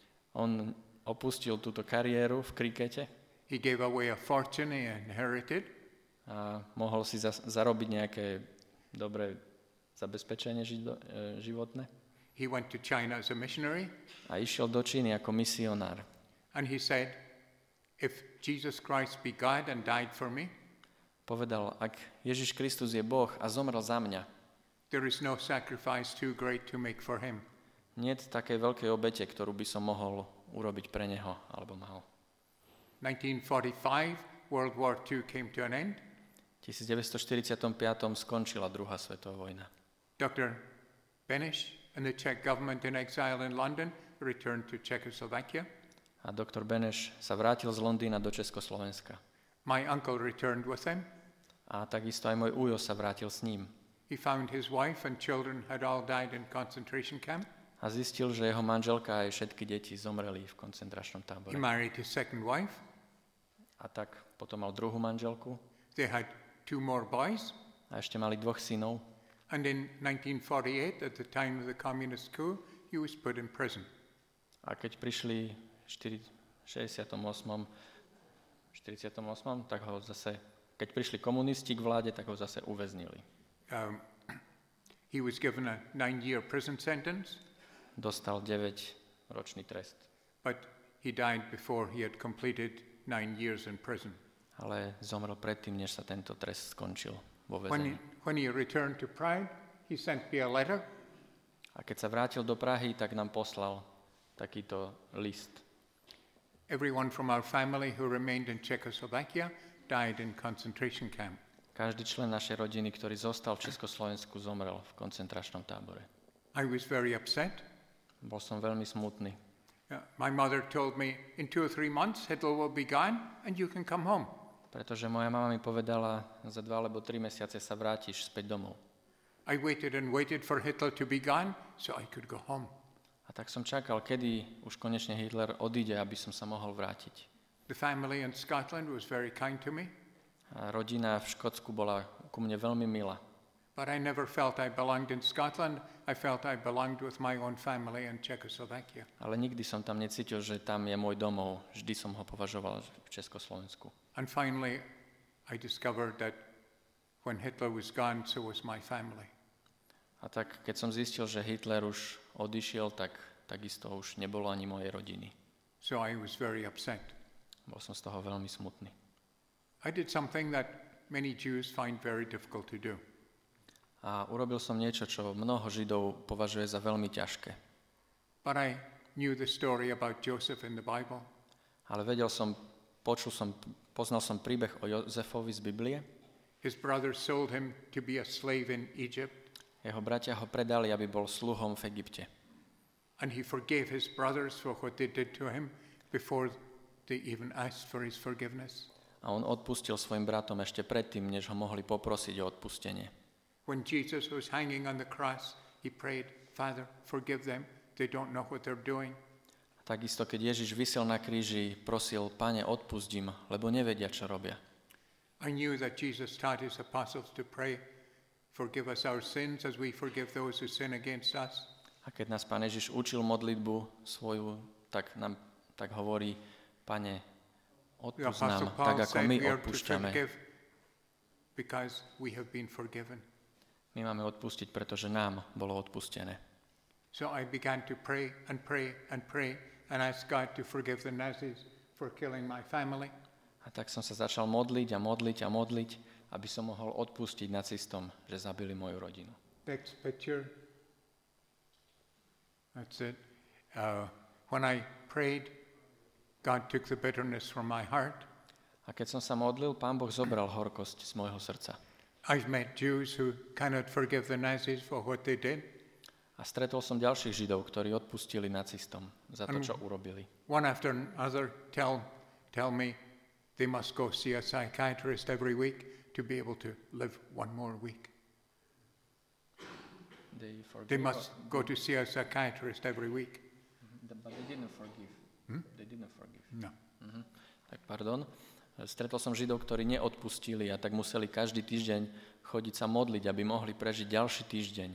On opustil túto kariéru v krikete.
He gave away a fortune he inherited.
A mohol si zas- zarobiť nejaké dobré zabezpečenie žido- e, životné.
He went to China as a missionary.
A išiel do Číny ako misionár.
And he said, if Jesus Christ be God and died for me,
Povedal, ak Ježiš Kristus je Boh a zomrel za mňa,
there is no sacrifice too great to make for him.
niet takej veľkej obete, ktorú by som mohol urobiť pre neho, alebo mal.
nineteen forty-five, World War Two came to an end.
V devätnásťstoštyridsaťpäť skončila druhá svetová vojna.
Doctor Beneš and the Czech government in exile in London returned to Czechoslovakia.
A doktor Beneš sa vrátil z Londýna do Československa.
My uncle returned with him.
A takisto aj môj ujo sa vrátil s ním.
He found his wife and children had all died in concentration camp.
A zistil, že jeho manželka aj všetky deti zomreli v koncentračnom
He
tábore.
married his second wife.
A tak potom mal druhú manželku.
They had two more boys.
A ešte mali dvoch synov.
And in nineteen forty-eight, at the time of the communist coup, he was put in prison.
A keď prišli v šesťdesiatom ôsmom štyridsiatom ôsmom tak ho zase, keď prišli komunisti k vláde, tak ho zase uväznili.
Um, he was given a nine-year prison sentence,
Dostal deväťročný trest.
but he died before he had completed nine years in prison.
Ale zomrel predtým, než sa tento trest skončil vo
When he,
väzení.
when he returned to Prague, he sent me a letter.
A keď sa vrátil do Prahy, tak nám poslal takýto list.
Everyone from our family who remained in Czechoslovakia died in concentration camp.
Každý člen našej rodiny, ktorý zostal v Československu, zomrel v koncentračnom tábore.
I was very upset.
Bol som veľmi smutný.
Yeah, my mother told me, in two or three months Hitler will be gone and you can come home.
Pretože moja mama mi povedala, za dva alebo tri mesiace sa vrátiš späť domov.
I waited and waited for Hitler to be gone so I could go home.
A tak som čakal, kedy už konečne Hitler odíde, aby som sa mohol vrátiť.
The family in Scotland was very kind to me.
A rodina v Škótsku bola ku mne veľmi milá.
But I never felt I belonged in Scotland. I felt I belonged with my own family in Czechoslovakia.
Ale nikdy som tam necítil, že tam je môj domov. Vždy som ho považoval v Československu.
And finally, I discovered that when Hitler was gone, so was my family.
A tak, keď som zistil, že Hitler už odišiel, tak takisto už nebolo ani mojej rodiny.
So I was very upset.
Bol som z toho veľmi smutný.
I did something that many Jews find very difficult to do.
A urobil som niečo, čo mnoho Židov považuje za veľmi ťažké.
But I knew the story about Joseph in the Bible.
Ale vedel som, počul som, poznal som príbeh o Jozefovi z Biblie.
His brothers sold him to be a slave in Egypt.
Jeho bratia ho predali, aby bol sluhom v Egypte.
And he forgave his brothers for what they did to him before they even asked for his forgiveness.
A on odpustil svojim bratom ešte predtým, než ho mohli poprosiť o odpustenie.
When Jesus was hanging on the cross, he prayed, Father, forgive them. They don't know what they're doing.
Takisto, keď Ježiš visel na kríži, prosil, Pane, odpusť im, lebo nevedia, čo robia.
I knew that Jesus taught his apostles to pray, forgive us our sins as we forgive those who sin against us.
A keď nás Pán Ježiš učil modlitbu svoju, tak nám tak hovorí, Pane,
The
odpusť nám,
Apostle
tak
Paul
ako
said
my
we are to
odpúšťame.
forgive because we have been forgiven.
My máme odpustiť, pretože nám bolo odpustené.
So I began to pray and pray and pray and ask God to forgive the Nazis for killing my family.
A tak som sa začal modliť a modliť a modliť, aby som mohol odpustiť nacistom, že zabili moju rodinu.
Next picture. That's it. Uh, when I prayed, God took the bitterness from my heart.
A keď som sa modlil, Pán Boh zobral horkosť z môjho srdca.
I've met Jews who cannot forgive the Nazis for what they did.
A stretol som ďalších Židov, ktorí odpustili nacistom za to, čo urobili.
One after another tell, tell me they must go see a psychiatrist every week to be able to live one more week.
They,
They must go to see a psychiatrist every week.
But they didn't forgive.
Hm?
They didn't forgive.
No.
Uh-huh. Tak pardon. Stretol som Židov, ktorí neodpustili a tak museli každý týždeň chodiť sa modliť, aby mohli prežiť ďalší týždeň.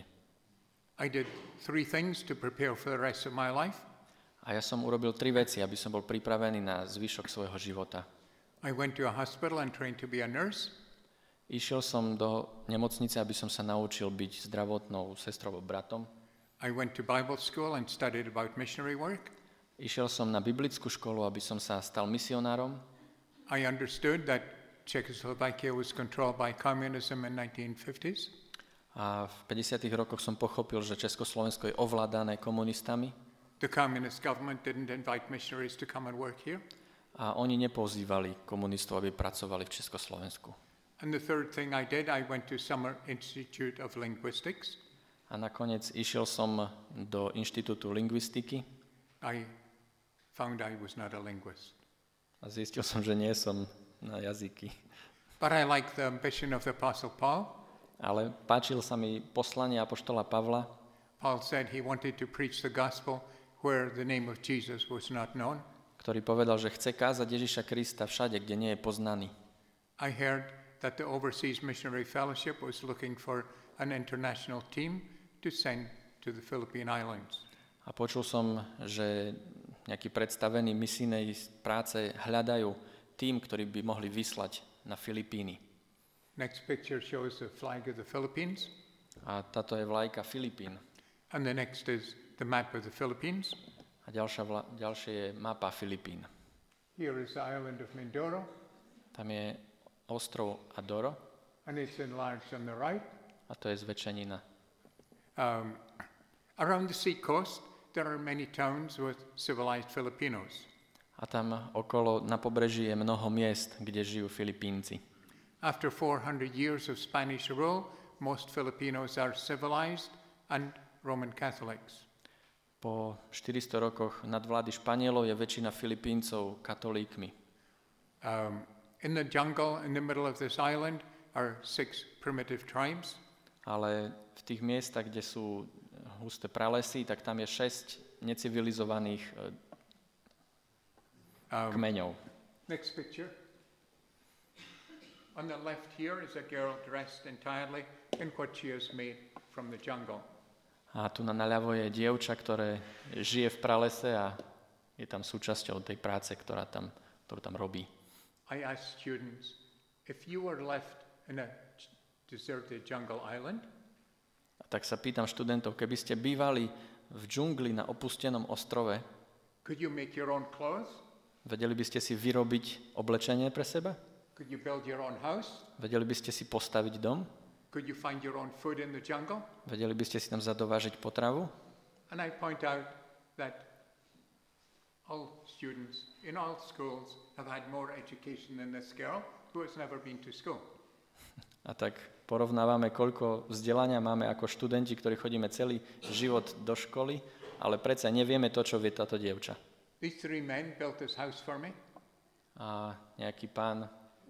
I did three things to prepare for the rest of my life.
A ja som urobil tri veci, aby som bol pripravený na zvyšok svojho života.
I went to a hospital and trained to be a nurse.
Išiel som do nemocnice, aby som sa naučil byť zdravotnou sestrou bratom.
I went to Bible school and studied about missionary work.
Išiel som na biblickú školu, aby som sa stal misionárom.
I understood that Czechoslovakia was controlled by communism in nineteen fifties.
A v päťdesiatych rokoch som pochopil, že Československo je ovládané komunistami.
The communist government didn't invite missionaries to come and work here.
A oni nepozývali komunistov, aby pracovali v Československu.
And the third thing I did, I went to Summer Institute of Linguistics.
A nakoniec išiel som do Inštitútu lingvistiky.
I found I was not a linguist.
A zistil som, že nie som na jazyky.
But I like the ambition of the Apostle Paul.
Ale páčil sa mi poslanie apoštola Pavla.
Paul said he wanted to preach the gospel where the name of Jesus was not known.
Ktorý povedal, že chce kázať Ježiša Krista všade, kde nie je poznaný.
I heard that the Overseas Missionary Fellowship was looking for an international team to send to the Philippine Islands.
A počul som, že nejakí predstavení misijnej práce hľadajú tým, ktorý by mohli vyslať na Filipíny.
Next picture shows the flag of the Philippines.
A táto je vlajka Filipín.
And the next is the map of the Philippines.
A ďalšia vla, ďalšie je mapa Filipín.
Here is the island of Mindoro.
Tam je ostrov Adoro.
And it's enlarged on the right.
A to je zväčšenina.
Um, around the sea coast, there are many towns with civilized Filipinos.
A tam okolo na pobreží je mnoho miest, kde žijú Filipínci.
After four hundred years of Spanish rule, most Filipinos are civilized and Roman Catholics.
Po štyristo rokoch nadvlády Španielov je väčšina Filipíncov katolíkmi.
Um, in the jungle, in the middle of this island, are six primitive tribes.
Ale v tých miestach, kde sú husté pralesy, tak tam je šesť necivilizovaných
Um,
kmeňov.
Next picture. On the left here is a girl dressed entirely in what she has made from the jungle.
A tu na naľavo je dievča, ktoré žije v pralese a je tam súčasťou tej práce, ktorá tam, ktorú tam robí.
I ask students, if you were left in a deserted jungle island,
A tak sa pýtam študentov, keby ste bývali v džungli na opustenom ostrove,
could you make your own clothes?
vedeli by ste si vyrobiť oblečenie pre seba?
Could you build your own house?
Vedeli by ste si postaviť dom?
Could you find your own food in the jungle?
Vedeli by ste si tam zadovážiť potravu?
And I point out that all students in all schools have had more education than this girl who has never been to school.
A tak porovnávame, koľko vzdelania máme ako študenti, ktorí chodíme celý život do školy, ale predsa nevieme to, čo vie táto dievča.
These three men built this house for me.
A nejaký pán,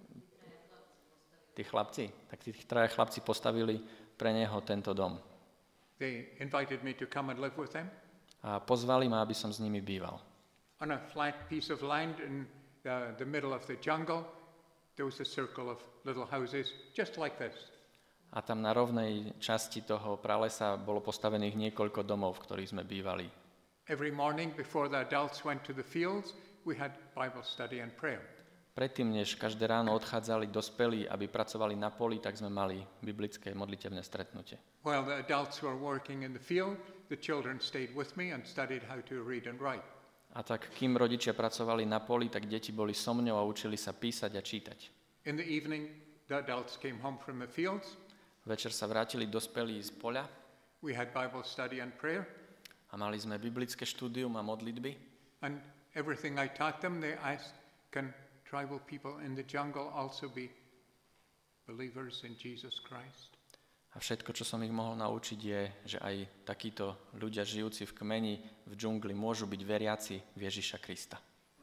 tí chlapci, tak tí traja chlapci postavili pre neho tento dom.
They invited me to come and live with them.
A pozvali ma, aby som s nimi býval.
On a flat piece of land in the, the middle of the jungle, there was a circle of little houses just like this.
A tam na rovnej časti toho pralesa bolo postavených niekoľko domov, v ktorých sme bývali.
Every morning before the adults went to the fields, we had Bible study and prayer.
Predtým, než každé ráno odchádzali dospelí, aby pracovali na poli, tak sme mali biblické modlitebné stretnutie.
While the adults were working in the field, the children stayed with me and studied how to read and write.
A tak, kým rodičia pracovali na poli, tak deti boli so mňou a učili sa písať a čítať.
In the evening, the adults came home from the fields.
Večer sa vrátili dospelí z poľa
We had Bible study and prayer.
a mali sme biblické štúdium a modlitby.
And everything I taught them, they asked, can tribal people in the jungle also be believers in Jesus Christ?
A všetko, čo som ich mohol naučiť, je, že aj takíto ľudia žijúci v kmeni, v džungli, môžu byť veriaci v Ježiša Krista.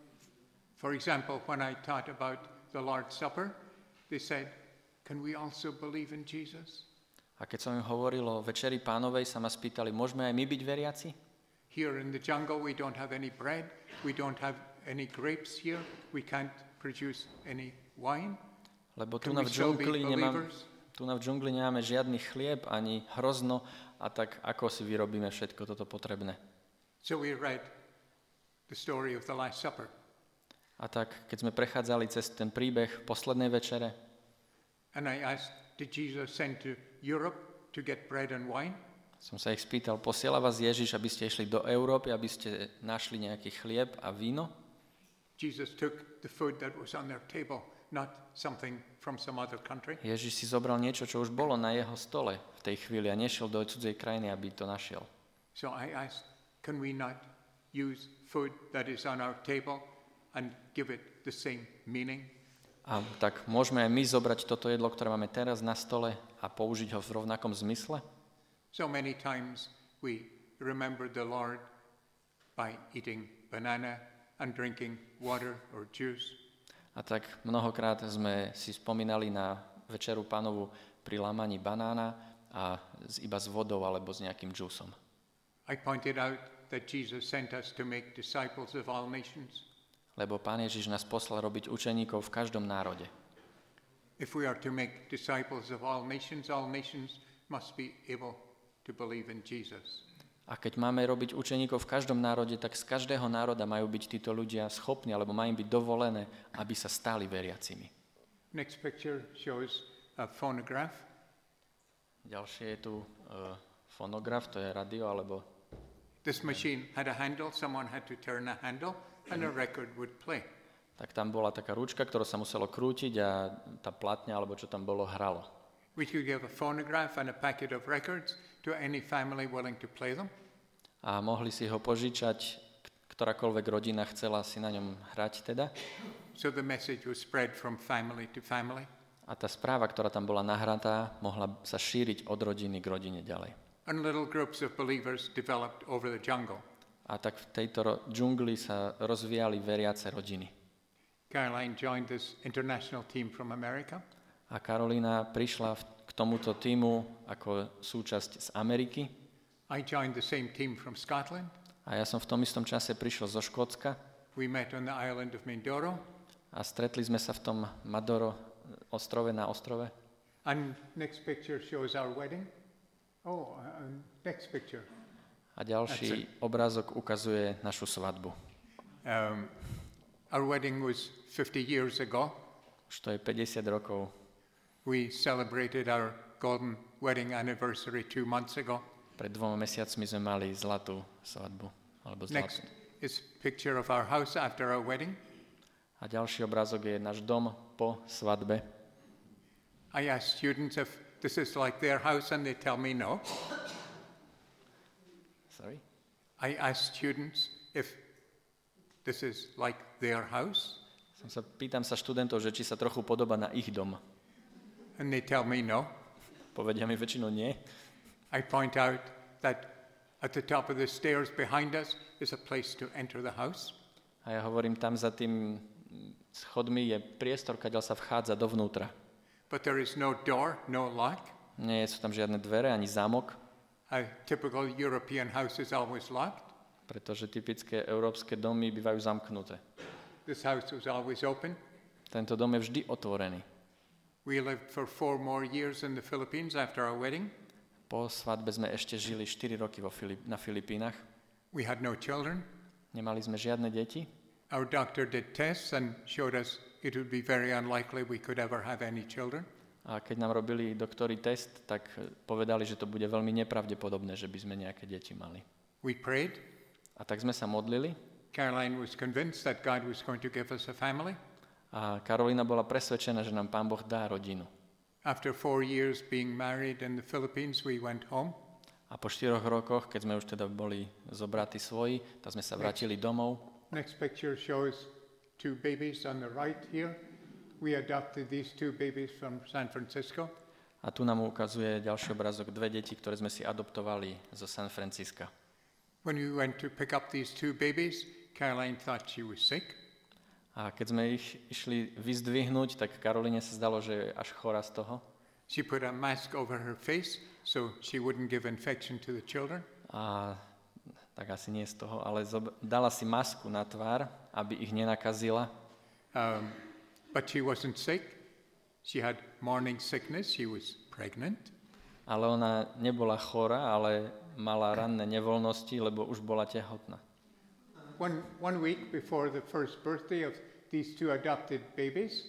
For example, when I taught about the Lord's Supper, they said, can we also believe in Jesus?
A keď som im hovoril o Večeri Pánovej, sa ma spýtali, môžeme aj my byť veriaci?
Here in the jungle, we don't have any bread. We don't have any grapes here. We can't produce any wine.
Lebo tu
Can
na
we
v
still be
džungli nemám,
believers?
tu na v džungli nemáme žiadny chlieb ani hrozno, a tak ako si vyrobíme všetko toto potrebné?
So we read the story of the Last Supper.
A tak, keď sme prechádzali cez ten príbeh poslednej večere,
And I asked, did Jesus send to Europe to get bread and wine?
som sa ich spýtal, posiela vás Ježiš, aby ste išli do Európy, aby ste našli nejaký chlieb a víno?
Jesus took the food that was on their table, not something from some other country.
Ježiš si zobral niečo, čo už bolo na jeho stole v tej chvíli a nešiel do cudzej krajiny, aby to našiel.
So I asked, can we not use food that is on our table and give it the same meaning?
A tak môžeme aj my zobrať toto jedlo, ktoré máme teraz na stole a použiť ho v rovnakom zmysle?
So many times we remember the Lord by eating banana and drinking water or juice.
A tak mnohokrát sme si spomínali na Večeru Pánovu pri lámaní banána a z, iba s vodou alebo s nejakým džúsom.
I pointed out that Jesus sent us to make disciples of all nations.
Lebo Pán Ježiš nás poslal robiť učeníkov v každom národe.
If we are to make disciples of all nations, all nations must be able to believe in Jesus.
A keď máme robiť učeníkov v každom národe, tak z každého národa majú byť títo ľudia schopní, alebo majú byť dovolené, aby sa stali veriacimi.
Next picture shows a phonograph.
Ďalšie je tu uh, fonograf, to je radio, alebo...
This machine had a handle, someone had to turn a handle, and a record would play.
Tak tam bola taká ručka, ktorú sa muselo krútiť a tá platňa, alebo čo tam bolo, hralo.
We could give a phonograph and a packet of records to any family willing to play them.
A mohli si ho požičať, ktorákoľvek rodina chcela si na ňom hrať teda.
So the message was spread from family to family.
A tá správa, ktorá tam bola nahratá, mohla sa šíriť od rodiny k rodine ďalej.
And little groups of believers developed over the jungle.
A tak v tejto ro- džungli sa rozvíjali veriace rodiny.
Caroline joined this international team from America.
A Karolína prišla v, k tomuto týmu ako súčasť z Ameriky.
I joined the same team from Scotland.
A ja som v tom istom čase prišiel zo Škótska.
We met on the island of Mindoro.
A stretli sme sa v tom Madoro ostrove na ostrove.
And next picture shows our wedding. Oh, uh, next picture.
A ďalší obrázok ukazuje našu svadbu.
Um, our wedding was fifty years ago.
Už to je päťdesiat rokov.
We celebrated our golden wedding anniversary two months ago.
Pred dvoma mesiacmi sme mali zlatú svadbu. Alebo
Next
zlatú.
is picture of our house after our wedding.
A ďalší obrázok je náš dom po svadbe.
I ask students if this is like their house and they tell me no.
Sorry?
I ask students if this is like their house
Som sa, pýtam sa študentov, že či sa trochu podobá na ich dom.
and they tell me no.
Povedia mi väčšinou nie.
I point out that at the top of the stairs behind us is a place to enter the house.
A ja hovorím, tam za tým schodmi je priestor, kadeľ sa vchádza dovnútra.
But there is no door, no lock.
Nie sú tam žiadne dvere, ani zámok,
A typical European house is always locked.
pretože typické európske domy bývajú zamknuté.
This house was always open.
Tento dom je vždy otvorený.
We lived for four more years in the Philippines after our wedding.
Po svadbe sme ešte žili štyri roky vo Filip- na Filipínach.
We had no children.
Nemali sme žiadne deti.
Our doctor did tests and showed us it would be very unlikely we could ever have any children.
A keď nám robili doktori test, tak povedali, že to bude veľmi nepravdepodobné, že by sme nejaké deti mali.
We prayed.
A tak sme sa modlili
Caroline was convinced that God was going to give us a family.
a Karolína bola presvedčená, že nám Pán Boh dá rodinu.
After four years being married in the Philippines, we went home.
A po štyroch rokoch, keď sme už teda boli zobratí svoji, tak sme sa vrátili domov.
Next picture shows two babies on the right here. We adopted these two babies from San Francisco.
A tu nám ukazuje ďalší obrázok dve deti, ktoré sme si adoptovali zo San Francisca.
When we went to pick up these two babies, Caroline thought she was sick.
A keď sme ich išli vyzdvihnúť, tak Karolíne sa zdalo, že je až chorá z toho.
She put a mask over her face so she wouldn't give infection to the children.
A tak asi nie z toho, ale zob- dala si masku na tvár, aby ich nenakazila.
Um, but she wasn't sick. She had morning sickness. She was pregnant.
Ale ona nebola chorá, ale mala ranné nevoľnosti, lebo už bola tehotná.
One, one week before the first birthday of these two adopted babies,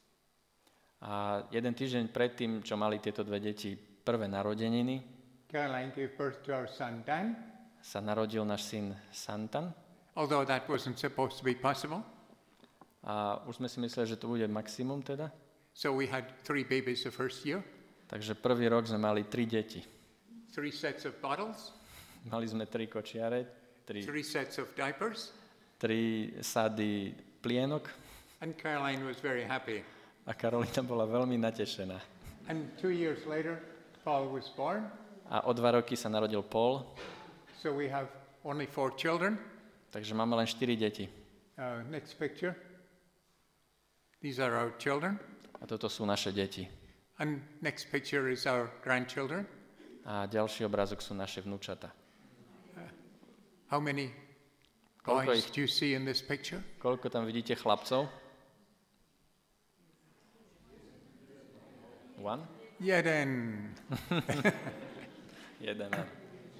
A jeden týždeň predtým, čo mali tieto dve deti prvé narodeniny,
Caroline gave birth to our son Dan.
sa narodil náš syn Santan.
Although that wasn't supposed to be possible.
A už sme si mysleli, že to bude maximum teda.
So we had three babies the first year,
Takže prvý rok sme mali tri deti.
three sets of bottles,
Mali sme tri kočiare, tri,
three sets of diapers,
tri sady plienok
and Caroline was very happy.
a Karolína bola veľmi natešená.
And two years later, Paul was born.
A o dva roky sa narodil Paul,
So we have only four children.
takže máme len štyri deti.
Uh, next picture. These are our children.
A toto sú naše deti.
And next picture is our grandchildren.
A ďalší obrázok sú naše vnúčata.
How many
Koľko
boys
ich-
do you see in this picture?
Koľko tam vidíte chlapcov? One?
Jeden.
Jeden. áno.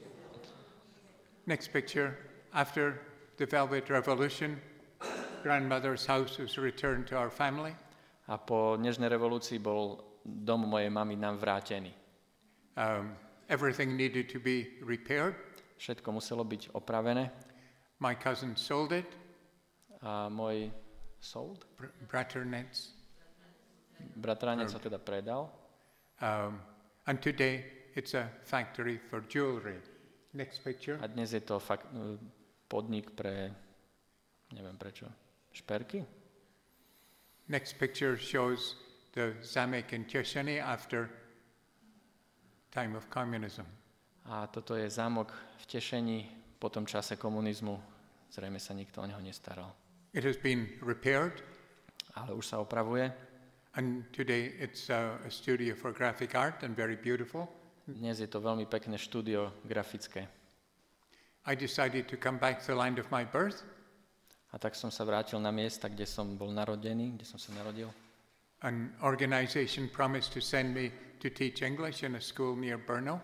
Next picture. After the Velvet Revolution, grandmother's house was returned to our family.
A po Nežnej revolúcii bol dom mojej mamy nám vrátený.
Um, everything needed to be repaired.
Všetko muselo byť opravené
My cousin sold it.
a môj sold?
Br- Bratternetz.
Bratranec sa teda predal
Um, and today it's a factory for jewelry. Next picture.
a dnes je to fakt, podnik pre, neviem prečo, šperky?
Next picture shows the Zamek in Chechnya after time of communism.
A toto je zámok v Tešení po tom čase komunizmu zrejme sa nikto o neho nestaral.
It has been repaired,
Ale už sa opravuje.
and today it's uh, a studio for graphic art and very beautiful.
Dnes je to veľmi pekné štúdio grafické.
I decided to come back to the land of my birth,
A tak som sa vrátil na miesta, kde som bol narodený, kde som sa narodil.
an organization promised to send me to teach English in a school near Brno.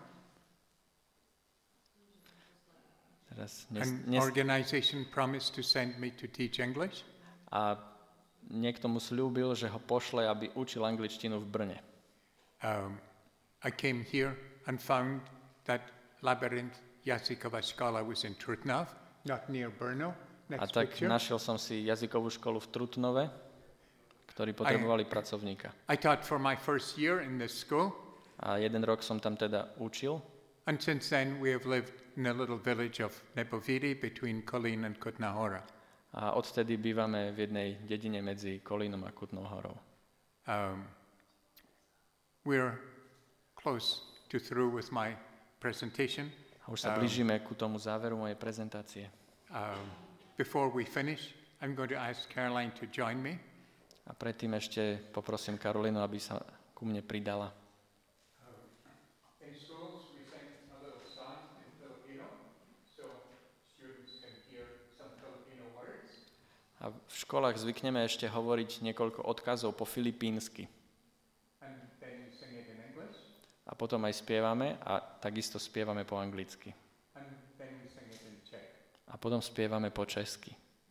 Teraz dnes,
An
dnes,
organization promised to send me to teach English.
a niekto mu slúbil, že ho pošle, aby učil angličtinu v Brne.
Um, I came here and found that Labyrinth Jazykova Škola was in Trutnov, not near Brno.
A
Next
tak
picture.
našiel som si jazykovú školu v Trutnove, ktorí potrebovali pracovníka.
I taught for my first year in this school,
A jeden rok som tam teda učil.
and since then we have lived in a little village of Neboviri between Kolín and Kutná Hora.
A odtedy bývame v jednej dedine medzi Kolínom a Kutnou horou.
Um, we're close to through with my presentation.
A už sa
Um,
blížime ku tomu záveru mojej prezentácie.
Um, before we finish, I'm going to ask Caroline to join me.
A predtým ešte poprosím Karolinu, aby sa ku mne pridala.
In schools, we sing a little song in Filipino, so students can hear some Filipino words.
A v školách zvykneme ešte hovoriť niekoľko odkazov po filipínsky.
And then we sing it in English,
A potom aj spievame a takisto spievame po anglicky.
and then we sing it in Czech.
A potom spievame po česky.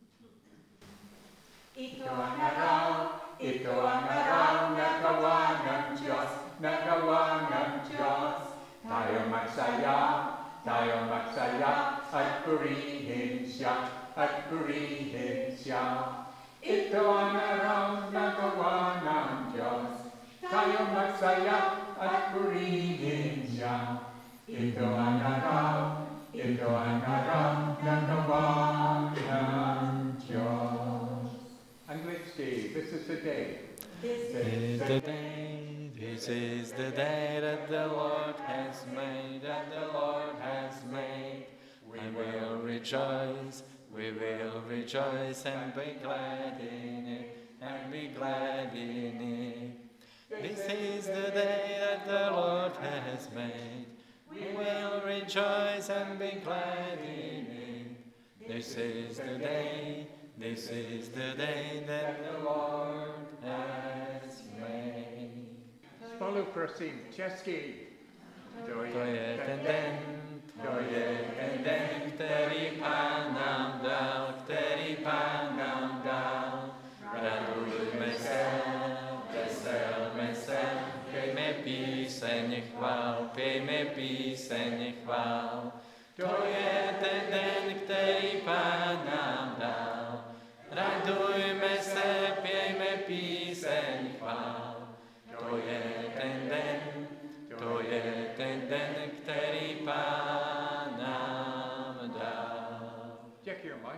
Ito ang araw, ito ang araw na gawa ng Diyos, na gawa ng Diyos.
Tayo magsaya, tayo magsaya, at purihin siya, at purihin siya. Ito ang araw na gawa ng Diyos. Tayo magsaya, at purihin siya. Ito ang araw, ito ang araw na gawa ng Diyos. Anglicky, this is the day.
This
Is the day, this is the day that the Lord has made, that the Lord has made. We will rejoice, we will rejoice and be glad in it, and be glad in it. This is the day that the Lord has made. We will rejoice and be glad in it. This is the day, this is the day that the Lord has made.
Spolu prosím, česky.
To je ten den, to je ten den, který Pán nám dal, který Pán nám dal. Radujme se, veselme se, pejme píseň chvál, pejme píseň chvál. To je ten den, který Pán nám dal. Radujme se, pejme píseň chvál. To je ten den, to je ten den, který Pán nám dal.
Děkuji moc.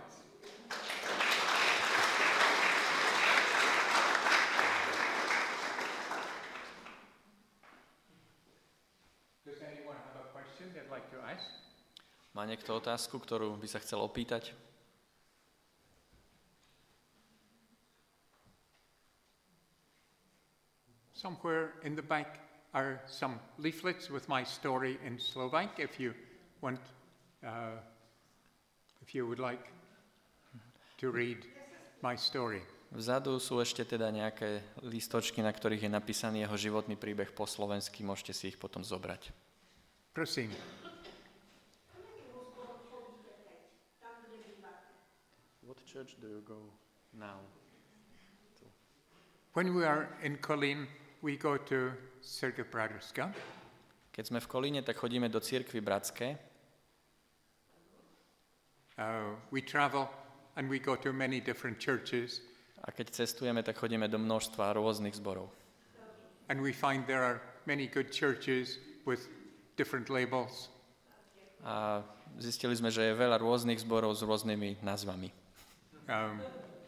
Does anyone have a question they'd like to ask?
Má niekto otázku, ktorú by sa chcel opýtať?
Somewhere in the back are some leaflets with my story in Slovak, if you want, uh, if you would like to read my story.
Vzadu sú ešte teda nejaké listočky, na ktorých je napísaný jeho životný príbeh po slovensky, môžete si ich potom zobrať.
Prosím.
What church do you go now?
When we are in Kolín, we go to Církev Bratrska.
Keď sme v Kolíne, tak chodíme do cirkvi bratské.
Uh, we travel and we go to many different churches,
A keď cestujeme, tak chodíme do množstva rôznych zborov.
and we find there are many good churches with different labels.
A zistili sme, že je veľa rôznych zborov s rôznymi názvami.
Um,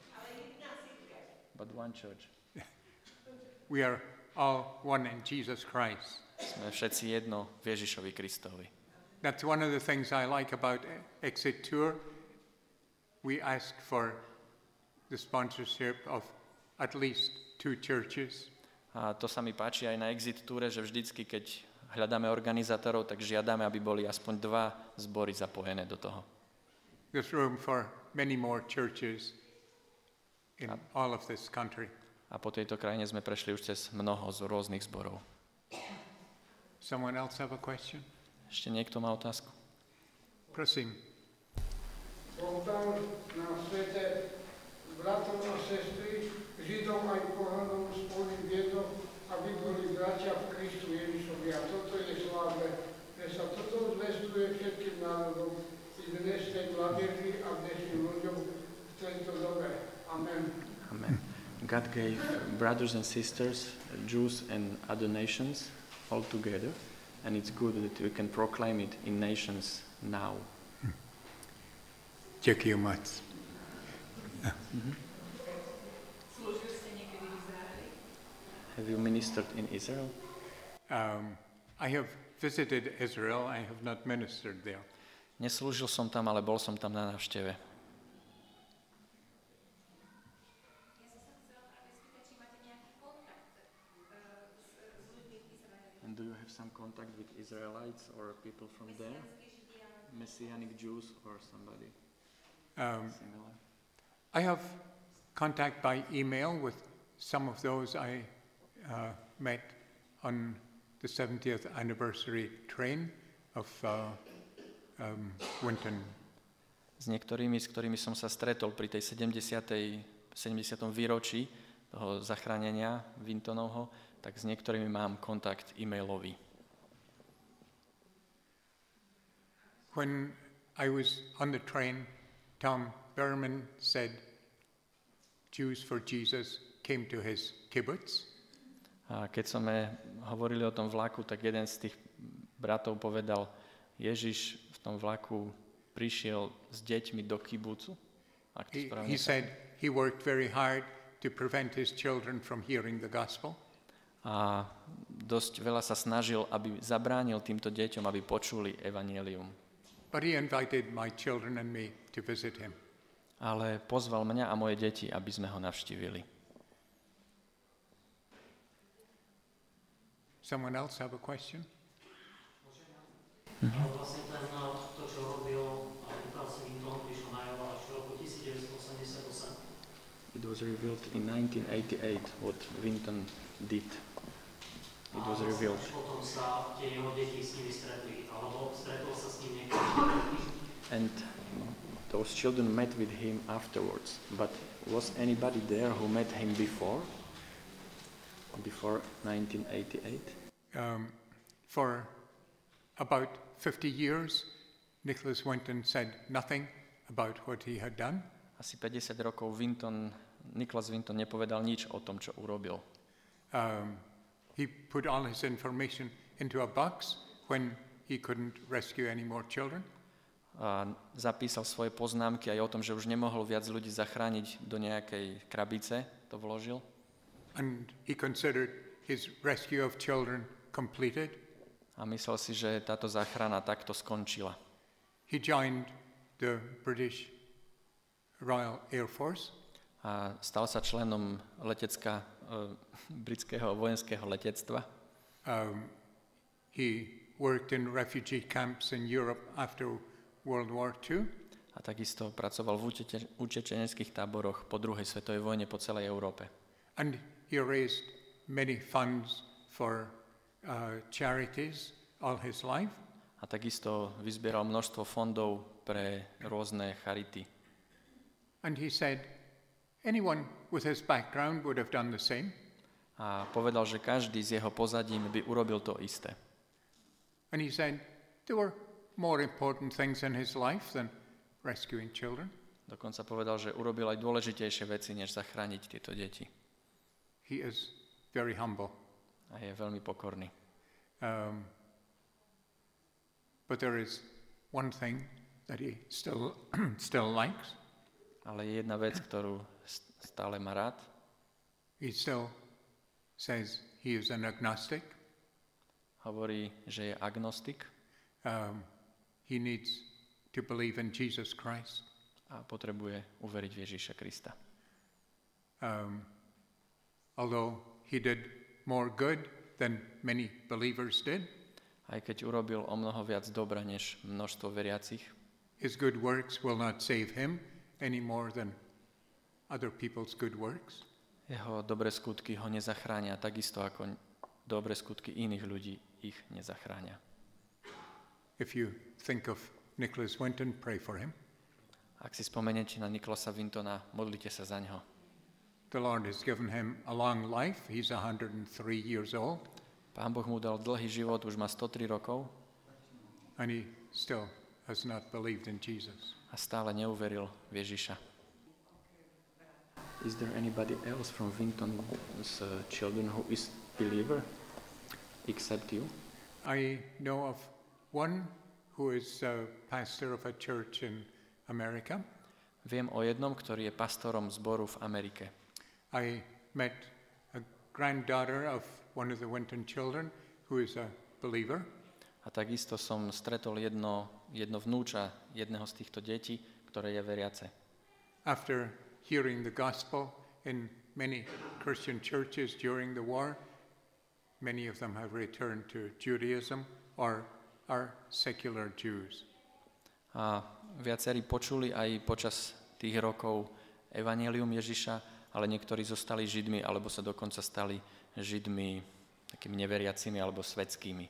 But one church.
we are all one in Jesus Christ.
Sme všetci jedno v Ježišovi Kristovi.
That's one of the things I like about Exit Tour. We ask for the sponsorship of at least two churches.
A to sa mi páči aj na Exit Toure, že vždycky, keď hľadáme organizátorov, tak žiadame, aby boli aspoň dva zbory zapojené do toho.
There's room for many more churches in all of this country.
A po tejto krajine sme prešli už cez mnoho z rôznych zborov.
Someone else have a question?
Ešte niekto má otázku?
Prosím.
Som tam na svete bratov a sestry, Židom aj pohanom spolu v jedno, aby boli bratia v Kristu Ježišovi. A toto je slávne, že sa toto zvestuje všetkým národom i dnešnej mládeži a dnešným ľuďom v tejto dobe. Amen.
Amen. God gave brothers and sisters, Jews and other nations, all together, and it's good that we can proclaim it in nations now.
Ďakujem moc.
Mm-hmm. Have you ministered in Israel?
Um, I have visited Israel. I have not ministered there.
Neslúžil som tam, ale bol som tam na návšteve. And do you have some contact with Israelites or people from there? Messianic Jews or somebody
Um,
similar?
I have contact by email with some of those I uh, met on the seventieth anniversary train of uh, um, Winton.
S niektorými, s ktorými som sa stretol pri tej sedemdesiatej sedemdesiatom výročí toho zachránenia Wintonovho, tak s niektorými mám kontakt e-mailový.
When I was on the train, Tom Berman said Jews for Jesus came to his kibbutz.
A keď sme hovorili o tom vlaku, tak jeden z tých bratov povedal, Ježiš v tom vlaku prišiel s deťmi do kibucu. Ak to
He,
správne
he
sa-
said he worked very hard to prevent his children from hearing the gospel.
A dosť veľa sa snažil, aby zabránil týmto deťom, aby počuli evanjelium.
But he invited my children and me to visit him.
Ale pozval mňa a moje deti, aby sme ho navštívili.
Someone else have a question?
Ale vlastne ten, to, čo robil Lukáš Winton, prišlo najavo až v roku devätnásťstoosemdesiatosem.
It was revealed in nineteen eighty-eight what Winton did. It was revealed.
A potom sa tie jeho deti s nimi stretli, alebo stretol sa s ním niekto.
And those children met with him afterwards. But was anybody there who met him before? Before nineteen eighty-eight?
Um, for about fifty years, Nicholas Winton said nothing about what he had done.
Asi päťdesiat rokov Winton, Nicholas Winton nepovedal nič o tom, čo urobil.
Um, he put all his information into a box when he couldn't rescue any more children.
A zapísal svoje poznámky aj o tom, že už nemohol viac ľudí zachrániť do nejakej krabice, to vložil.
And he considered his rescue of children completed.
A myslel si, že táto záchrana takto skončila.
He joined the British Royal Air Force.
A stal sa členom letecka, e, britského vojenského letectva.
Um, he worked in refugee camps in Europe after World War Two.
A takisto pracoval v utete- utečeneckých táboroch po druhej svetovej vojne po celej Európe.
And he raised many funds for uh, charities all his life.
A takisto vyzbieral množstvo fondov pre rôzne charity.
And he said, anyone with his background would have done the same.
A povedal, že každý z jeho pozadím by urobil to isté.
And he said, there were more important things in his life than rescuing children.
Dokonca povedal, že urobil aj dôležitejšie veci, než zachrániť tieto deti.
He is very humble.
A je veľmi pokorný.
Um, but there is one thing that he still, still likes.
Ale je jedna vec, ktorú st- stále má rád.
He still says he is an agnostic.
Hovorí, že je agnostik.
Um, he needs to believe in Jesus Christ.
A potrebuje uveriť v Ježiša Krista.
Um, although he did more good than many believers did,
Aj keď urobil o mnoho viac dobra než množstvo veriacich,
his good works will not save him any more than other people's good works.
jeho dobré skutky ho nezachránia, takisto ako dobré skutky iných ľudí ich nezachránia.
If you think of Nicholas Winton, pray for him.
Ak si spomeniete na Nicholasa Wintona, modlite sa za ňo.
The Lord has given him a long life. He's one hundred three years old,
Pán Boh mu dal dlhý život, už má sto tri rokov
and he still has not believed in Jesus.
a stále neuveril v Ježiša. Is there anybody else from Winton's uh, children who is believer except you?
I know of one who is a pastor of a church in America.
Viem o jednom, ktorý je pastorom zboru v Amerike.
I met a granddaughter of one of the Winton children who is a believer.
A takisto som stretol jedno, jedno vnúča jedného z týchto detí, ktoré je veriace.
After hearing the gospel in many Christian churches during the war, many of them have returned to Judaism or are secular Jews.
A viacerí počuli aj počas tých rokov evanjelium Ježiša, ale niektorí zostali Židmi, alebo sa dokonca stali Židmi takými neveriacimi alebo svetskými.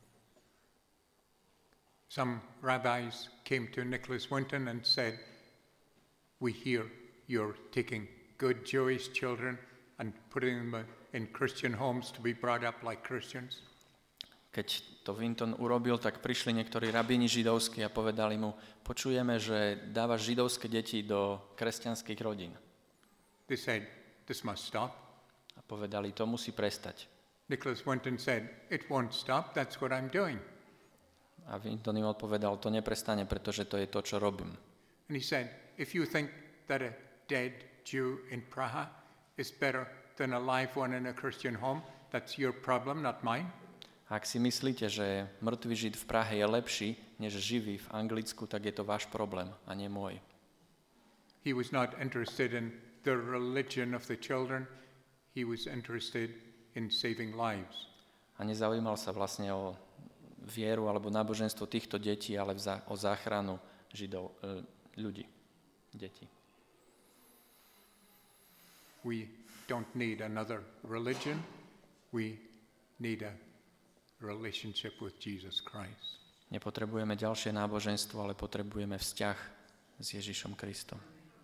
Some rabbis came to Nicholas Winton and said, "We hear you're taking good Jewish children and putting them in Christian homes to be brought up like Christians."
Keď to Winton urobil, tak prišli niektorí rabíni židovskí a povedali mu, počujeme, že dáva židovské deti do kresťanských rodín.
They said, "This must stop."
A povedali, to musí prestať.
Nicholas Winton said, "It won't stop, that's what I'm doing."
A Winton im odpovedal, to neprestane, pretože to je to, čo robím.
And he said, "If you think that a dead Jew in Praha is better than a live one in a Christian home, that's your problem, not mine."
Ak si myslíte, že mŕtvý Žid v Prahe je lepší než živý v Anglicku, tak je to váš problém a nie môj.
He was not interested in the religion of the children. He was interested in saving lives.
A nezaujímal sa vlastne o vieru alebo náboženstvo týchto detí, ale o záchranu Židov, ľudí, detí.
We don't need another religion. We need a relationship with Jesus Christ.
Nepotrebujeme ďalšie náboženstvo, ale potrebujeme vzťah s Ježišom Kristom.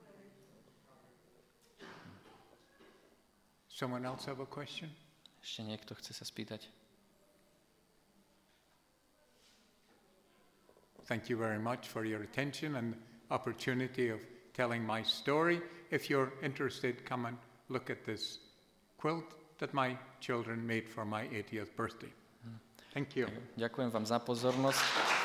Someone else have a question?
Ešte niekto chce sa spýtať?
Thank you very much for your attention and opportunity of telling my story. If you're interested, come and look at this quilt that my children made for my eightieth birthday. Thank you.
Ďakujem vám za pozornosť.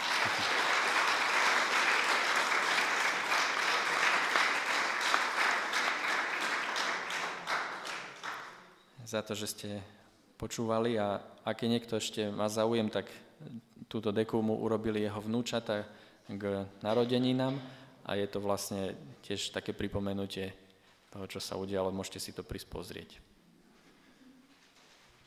Za to, že ste počúvali a ak je niekto ešte má záujem, tak túto deku mu urobili jeho vnúčata k narodeninám a je to vlastne tiež také pripomenutie toho, čo sa udialo. Môžete si to prísť pozrieť.